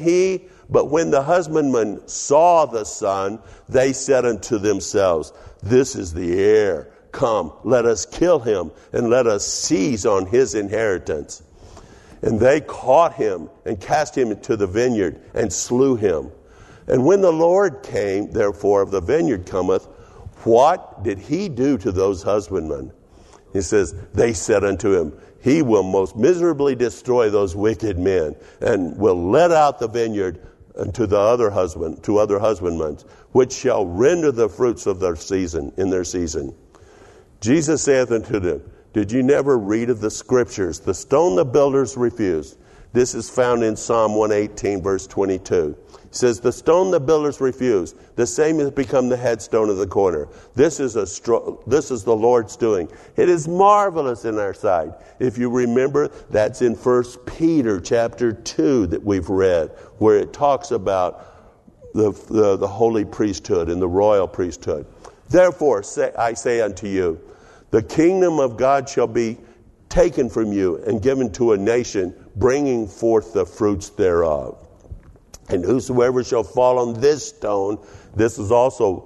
the husbandmen saw the son, they said unto themselves, this is the heir. Come, let us kill him, and let us seize on his inheritance. And they caught him, and cast him into the vineyard, and slew him. And when the Lord came, therefore, of the vineyard cometh, what did he do to those husbandmen? He says, they said unto him, he will most miserably destroy those wicked men, and will let out the vineyard unto other husbandmen, which shall render the fruits of their season, in their season. Jesus saith unto them, did you never read of the scriptures? The stone the builders refused. This is found in Psalm 118, verse 22. It says, the stone the builders refused, the same has become the headstone of the corner. This is the Lord's doing. It is marvelous in our sight. If you remember, that's in 1 Peter chapter 2 that we've read, where it talks about the holy priesthood and the royal priesthood. Therefore, I say unto you, the kingdom of God shall be taken from you and given to a nation, bringing forth the fruits thereof. And whosoever shall fall on this stone, this is also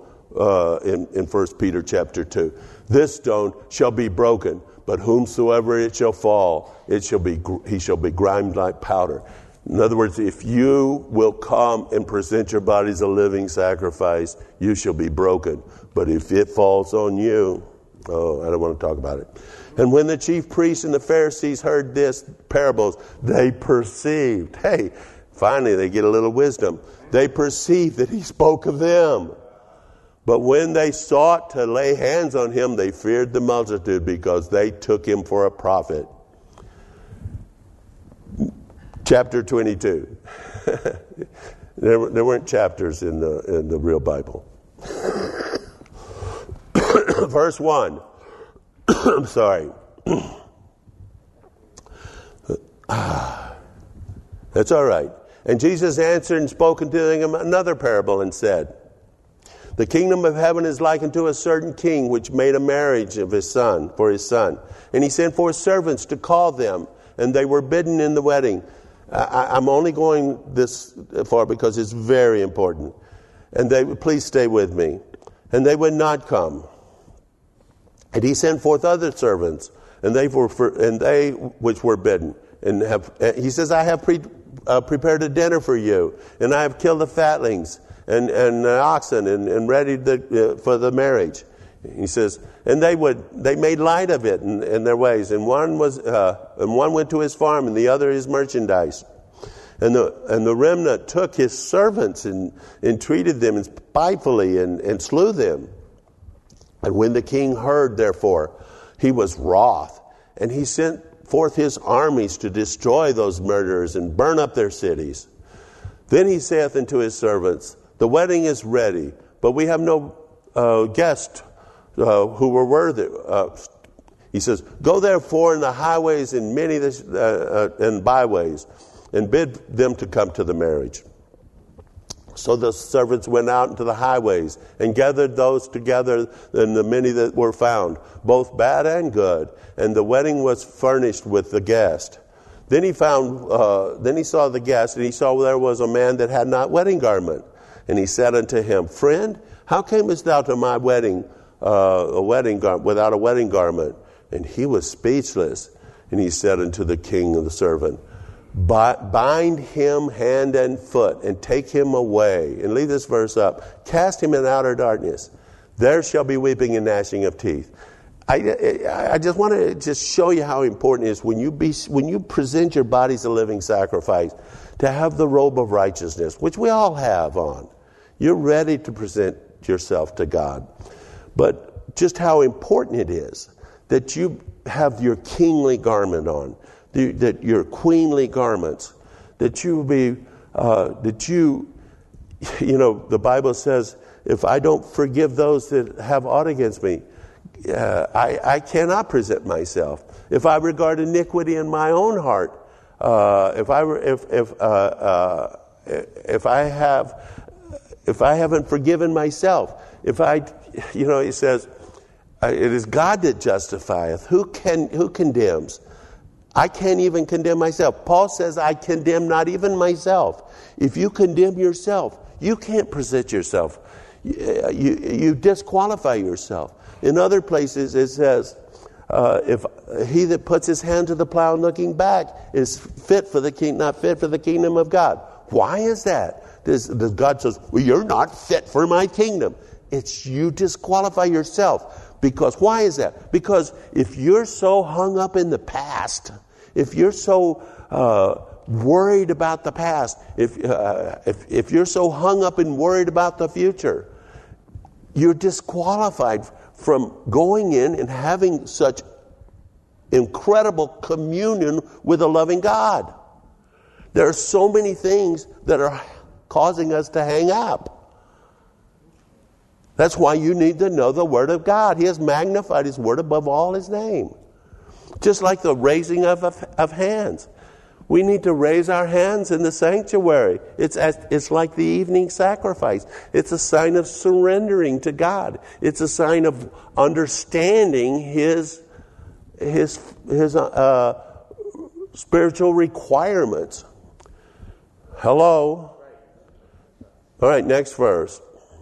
in 1 Peter chapter 2. This stone shall be broken, but whomsoever it shall fall, he shall be grimed like powder. In other words, if you will come and present your body as a living sacrifice, you shall be broken. But if it falls on you, I don't want to talk about it. And when the chief priests and the Pharisees heard this parables, they perceived. Hey, finally they get a little wisdom. They perceived that he spoke of them. But when they sought to lay hands on him, they feared the multitude, because they took him for a prophet. Chapter 22. There weren't chapters in the real Bible. Verse 1. I'm sorry. That's all right. And Jesus answered and spoke unto them another parable, and said, the kingdom of heaven is like unto a certain king, which made a marriage of his son for his son. And he sent forth servants to call them, and they were bidden in the wedding. I'm only going this far because it's very important. And please stay with me. And they would not come. And he sent forth other servants, and they which were bidden. And he says, I have prepared a dinner for you, and I have killed the fatlings and oxen and ready for the marriage. He says, and they made light of it in their ways. And one went to his farm, and the other his merchandise. And the remnant took his servants and entreated them spitefully and slew them. And when the king heard, therefore, he was wroth, and he sent forth his armies to destroy those murderers and burn up their cities. Then he saith unto his servants, the wedding is ready, but we have no guest who were worthy. He says, go therefore in the highways and many and byways, and bid them to come to the marriage. So the servants went out into the highways and gathered those together, and the many that were found, both bad and good. And the wedding was furnished with the guest. Then he saw the guest, and he saw there was a man that had not wedding garment. And he said unto him, Friend, how camest thou to my wedding, without a wedding garment? And he was speechless. And he said unto the king of the servant, Bind him hand and foot, and take him away. And leave this verse up. Cast him in outer darkness. There shall be weeping and gnashing of teeth. I just want to just show you how important it is when you present your body as a living sacrifice, to have the robe of righteousness, which we all have on. You're ready to present yourself to God. But just how important it is that you have your kingly garment on, that your queenly garments, that you be, the Bible says, if I don't forgive those that have aught against me, I cannot present myself. If I regard iniquity in my own heart, if I haven't forgiven myself, he says, it is God that justifieth. Who condemns? I can't even condemn myself. Paul says, I condemn not even myself. If you condemn yourself, you can't present yourself. You disqualify yourself. In other places it says, if he that puts his hand to the plow and looking back is not fit for the kingdom of God. Why is that? Does God says, well, you're not fit for my kingdom. It's you disqualify yourself. Because why is that? Because if you're so hung up in the past, if you're so worried about the past, if you're so hung up and worried about the future, you're disqualified from going in and having such incredible communion with a loving God. There are so many things that are causing us to hang up. That's why you need to know the Word of God. He has magnified His Word above all His name. Just like the raising of hands. We need to raise our hands in the sanctuary. It's like the evening sacrifice. It's a sign of surrendering to God. It's a sign of understanding His spiritual requirements. Hello? All right, next verse.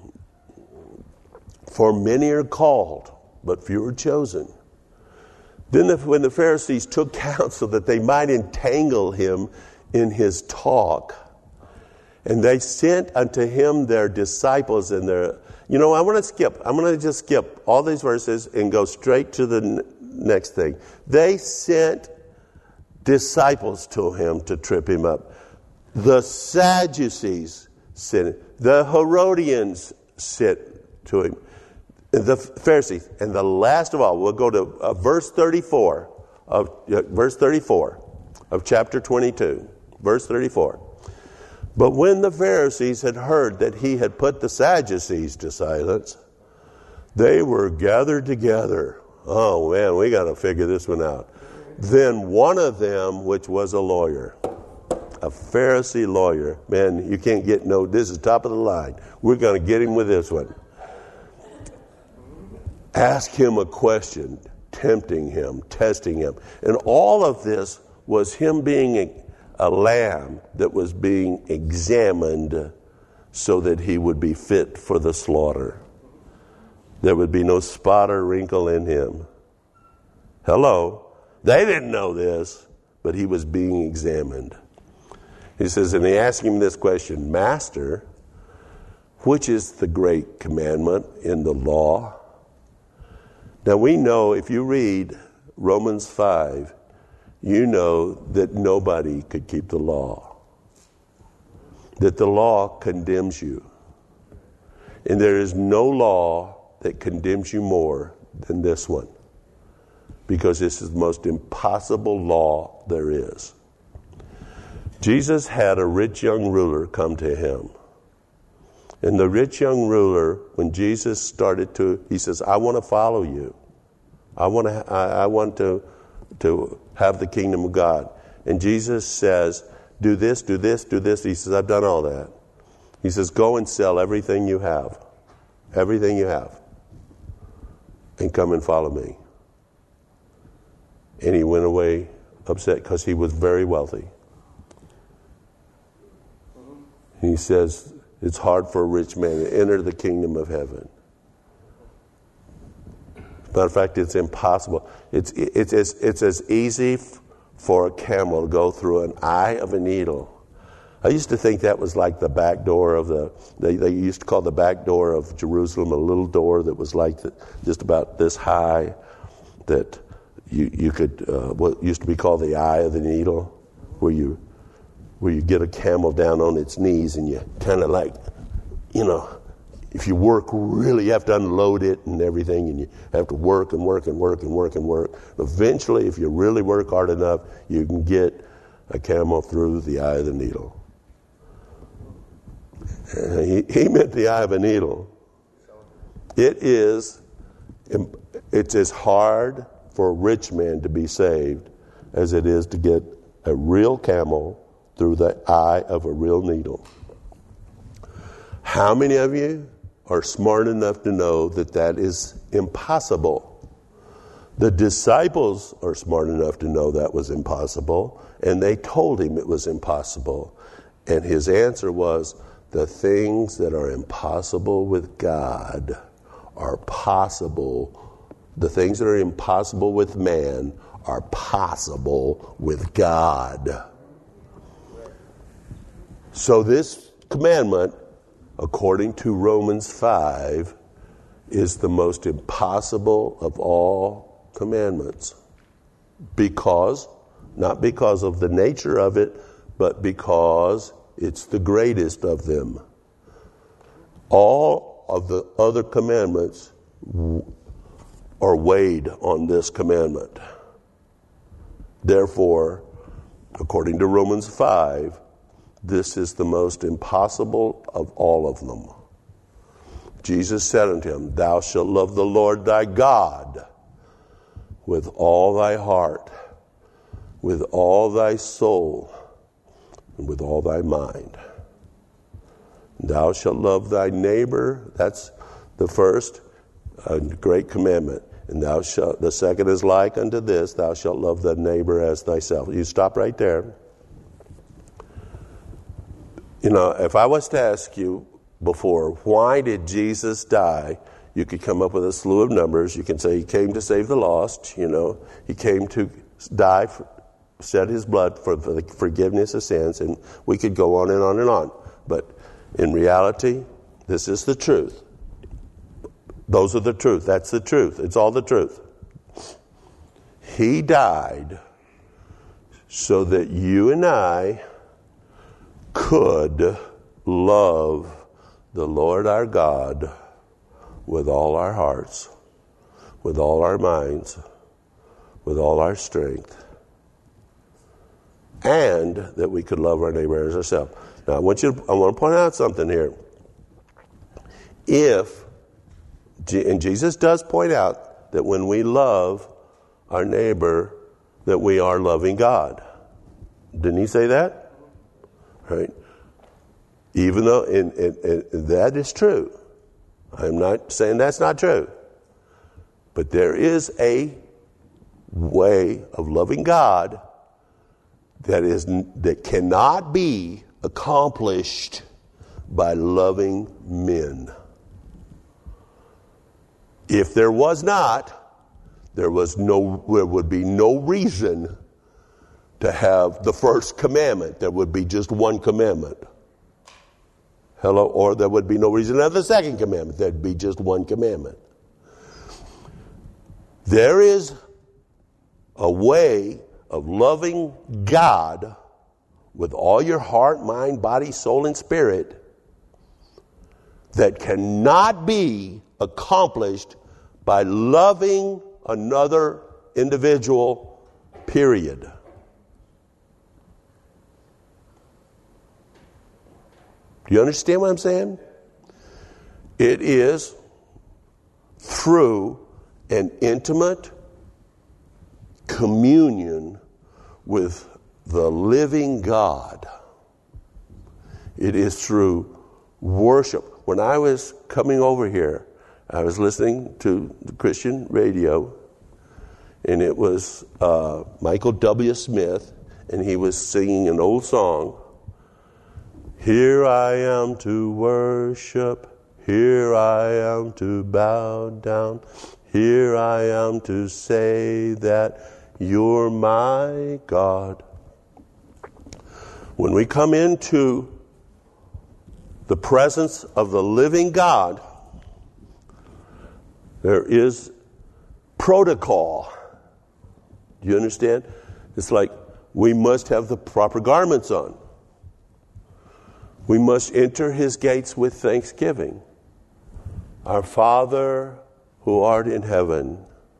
For many are called, but few are chosen. Then when the Pharisees took counsel that they might entangle him in his talk, and they sent unto him their disciples and their... I'm going to just skip all these verses and go straight to the next thing. They sent disciples to him to trip him up. The Sadducees sent him. The Herodians sent to him. The Pharisees. And the last of all, we'll go to verse 34 of chapter 22. Verse 34. But when the Pharisees had heard that he had put the Sadducees to silence, they were gathered together. Oh man, we got to figure this one out. Then one of them, which was a lawyer, a Pharisee lawyer, man, you can't get this is top of the line. We're going to get him with this one. Ask him a question, tempting him, testing him. And all of this was him being a lamb that was being examined so that he would be fit for the slaughter. There would be no spot or wrinkle in him. Hello? They didn't know this, but he was being examined. He says, and they asked him this question, Master, which is the great commandment in the law? Now we know, if you read Romans 5, you know that nobody could keep the law. That the law condemns you. And there is no law that condemns you more than this one. Because this is the most impossible law there is. Jesus had a rich young ruler come to him. And the rich young ruler, when Jesus started he says, I want to follow you. I want to have the kingdom of God. And Jesus says, do this, do this, do this. He says, I've done all that. He says, go and sell everything you have. Everything you have. And come and follow me. And he went away upset because he was very wealthy. And he says, it's hard for a rich man to enter the kingdom of heaven. As a matter of fact, it's impossible. It's as easy for a camel to go through an eye of a needle. I used to think that was like the back door of they used to call the back door of Jerusalem a little door that was like just about this high, that you could, what used to be called the eye of the needle, where you get a camel down on its knees and you kind of like, if you work really, you have to unload it and everything, and you have to work and work and work and work and work. Eventually, if you really work hard enough, you can get a camel through the eye of the needle. He meant the eye of a needle. It's as hard for a rich man to be saved as it is to get a real camel through the eye of a real needle. How many of you are smart enough to know that is impossible? The disciples are smart enough to know that was impossible, and they told him it was impossible. And his answer was, the things that are impossible with God are possible. The things that are impossible with man are possible with God. So this commandment, according to Romans 5, is the most impossible of all commandments. Not because of the nature of it, but because it's the greatest of them. All of the other commandments are weighed on this commandment. Therefore, according to Romans 5, this is the most impossible of all of them. Jesus said unto him, thou shalt love the Lord thy God with all thy heart, with all thy soul, and with all thy mind. Thou shalt love thy neighbor. That's the first great commandment. And the second is like unto this, thou shalt love thy neighbor as thyself. You stop right there. If I was to ask you before, why did Jesus die? You could come up with a slew of numbers. You can say he came to save the lost. He came to die, shed his blood for the forgiveness of sins, and we could go on and on and on. But in reality, this is the truth. Those are the truth. That's the truth. It's all the truth. He died so that you and I could love the Lord our God with all our hearts, with all our minds, with all our strength, and that we could love our neighbor as ourselves. Now, I want to point out something here. And Jesus does point out that when we love our neighbor, that we are loving God. Didn't he say that? Right? Even though, and that is true. I'm not saying that's not true. But there is a way of loving God that cannot be accomplished by loving men. If there was not, there would be no reason to have the first commandment. There would be just one commandment. Hello? Or there would be no reason to have the second commandment. There'd be just one commandment. There is a way of loving God with all your heart, mind, body, soul, and spirit that cannot be accomplished by loving another individual, period. Do you understand what I'm saying? It is through an intimate communion with the living God. It is through worship. When I was coming over here, I was listening to the Christian radio, and it was Michael W. Smith, and he was singing an old song. Here I am to worship, here I am to bow down, here I am to say that you're my God. When we come into the presence of the living God, there is protocol. Do you understand? It's like we must have the proper garments on. We must enter his gates with thanksgiving. Our Father who art in heaven,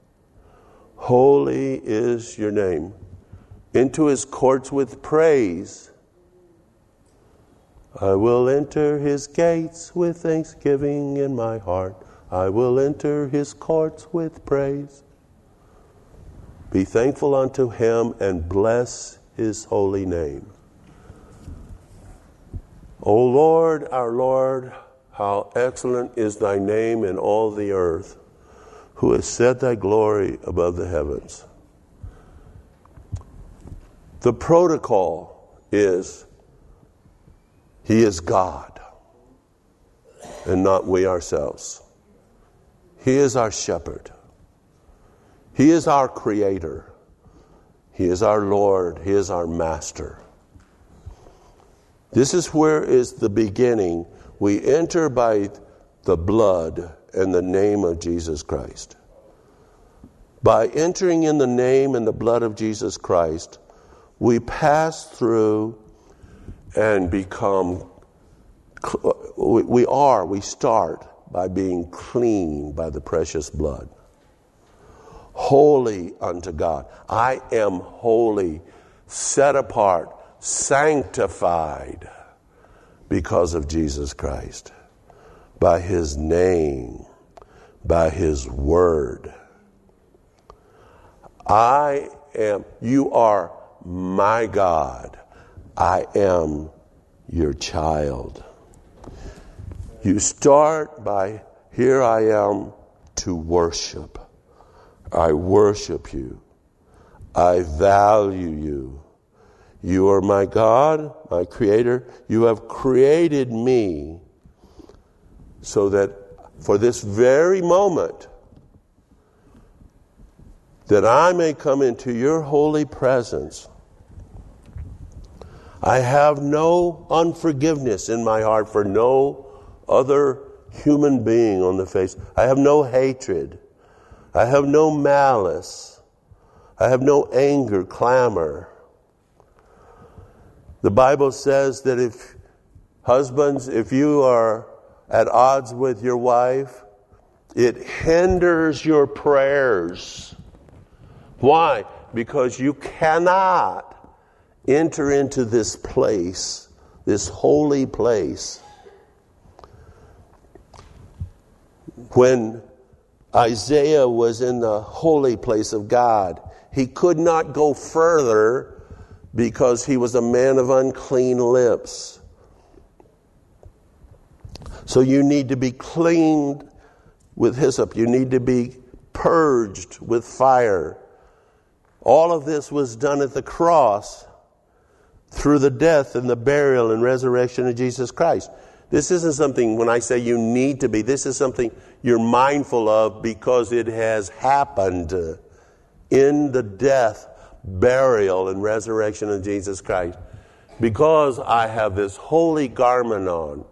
holy is your name. Into his courts with praise. I will enter his gates with thanksgiving in my heart. I will enter his courts with praise. Be thankful unto him and bless his holy name. O Lord, our Lord, how excellent is thy name in all the earth, who has set thy glory above the heavens. The protocol is, he is God, and not we ourselves. He is our shepherd. He is our creator. He is our Lord. He is our master. This is where is the beginning. We enter by the blood and the name of Jesus Christ. By entering in the name and the blood of Jesus Christ, we pass through and become, we start by being clean by the precious blood. Holy unto God. I am holy, set apart, sanctified because of Jesus Christ. By his name, by his word. You are my God. I am your child. You start by, here I am to worship. I worship you. I value you. You are my God, my creator. You have created me so that for this very moment that I may come into your holy presence. I have no unforgiveness in my heart for no other human being on the face. I have no hatred. I have no malice. I have no anger, clamor. The Bible says that if husbands, if you are at odds with your wife, it hinders your prayers. Why? Because you cannot enter into this place, this holy place. When Isaiah was in the holy place of God, he could not go further because he was a man of unclean lips. So you need to be cleaned with hyssop. You need to be purged with fire. All of this was done at the cross through the death and the burial and resurrection of Jesus Christ. This isn't something, when I say you need to be, this is something you're mindful of because it has happened in the death, burial, and resurrection of Jesus Christ. Because I have this holy garment on,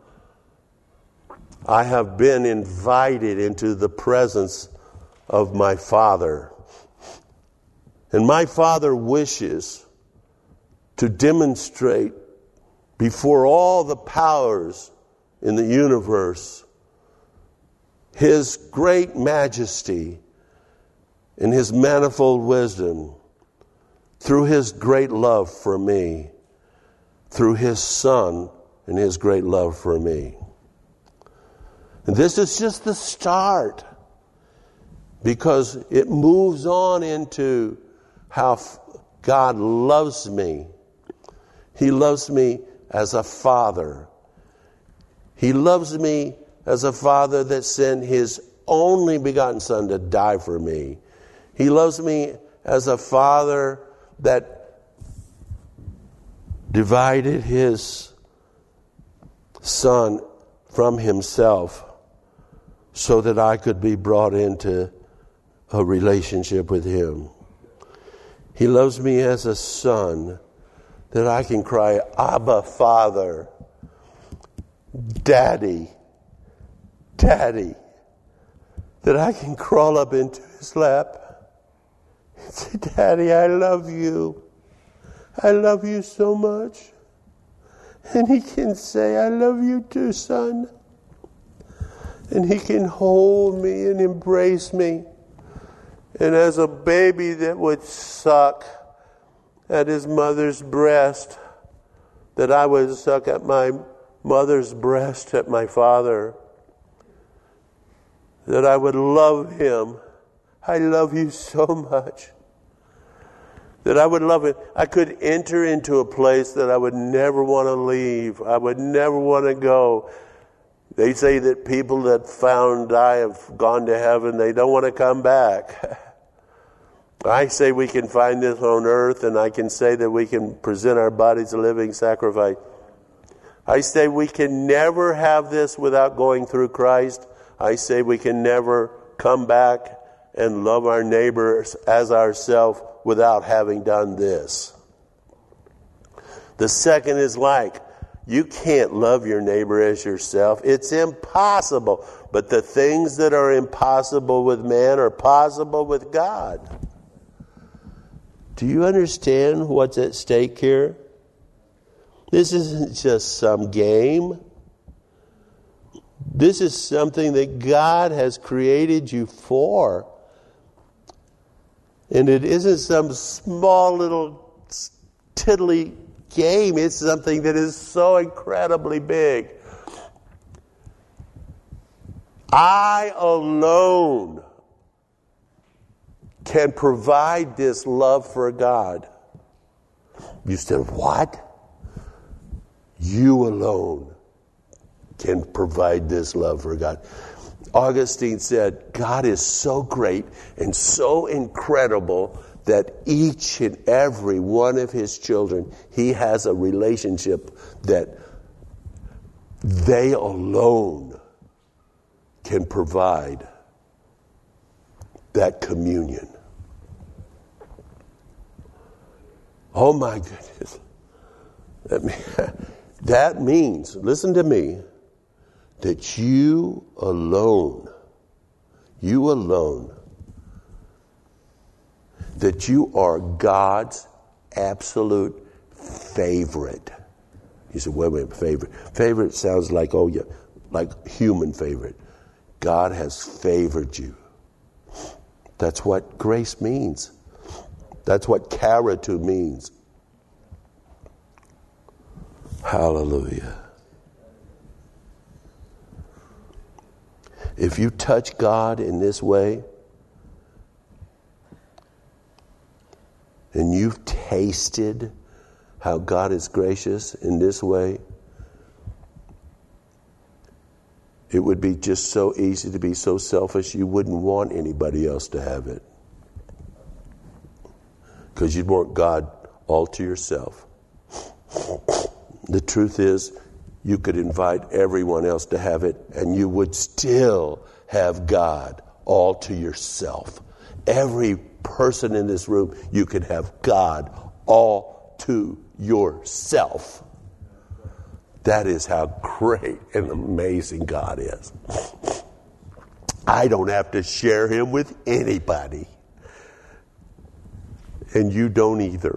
I have been invited into the presence of my Father. And my Father wishes to demonstrate before all the powers in the universe his great majesty and his manifold wisdom through his great love for me, through his Son and his great love for me. And this is just the start, because it moves on into how God loves me. He loves me as a father. He loves me as a father that sent his only begotten son to die for me. He loves me as a father that divided his son from himself so that I could be brought into a relationship with him. He loves me as a son that I can cry, Abba, Father, Daddy, Daddy, that I can crawl up into his lap and say, Daddy, I love you. I love you so much. And he can say, I love you too, son. And he can hold me and embrace me. And as a baby that would suck at his mother's breast, that I would suck at my mother's breast at my father, that I would love him. I love you so much. That I would love it. I could enter into a place that I would never want to leave. I would never want to go. They say that people that die have gone to heaven. They don't want to come back. I say we can find this on earth, and I can say that we can present our bodies a living sacrifice. I say we can never have this without going through Christ. I say we can never come back and love our neighbors as ourselves without having done this. The second is you can't love your neighbor as yourself. It's impossible. But the things that are impossible with man are possible with God. Do you understand what's at stake here? This isn't just some game. This is something that God has created you for. And it isn't some small little tiddly game. It's something that is so incredibly big. I alone can provide this love for God. You said, what? You alone can provide this love for God. Augustine said, God is so great and so incredible that each and every one of his children, he has a relationship that they alone can provide that communion. Oh my goodness. That means, listen to me, that you alone, that you are God's absolute favorite. You said, wait, favorite. Favorite sounds like, oh yeah, like human favorite. God has favored you. That's what grace means. That's what character means. Hallelujah. If you touch God in this way, and you've tasted how God is gracious in this way, it would be just so easy to be so selfish you wouldn't want anybody else to have it. Because you'd want God all to yourself. The truth is, you could invite everyone else to have it, and you would still have God all to yourself. Every person in this room, you could have God all to yourself. That is how great and amazing God is. I don't have to share him with anybody. And you don't either.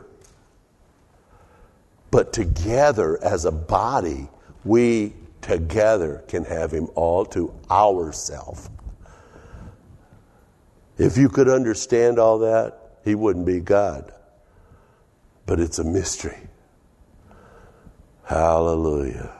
But together as a body, we together can have him all to ourselves. If you could understand all that, he wouldn't be God. But it's a mystery. Hallelujah.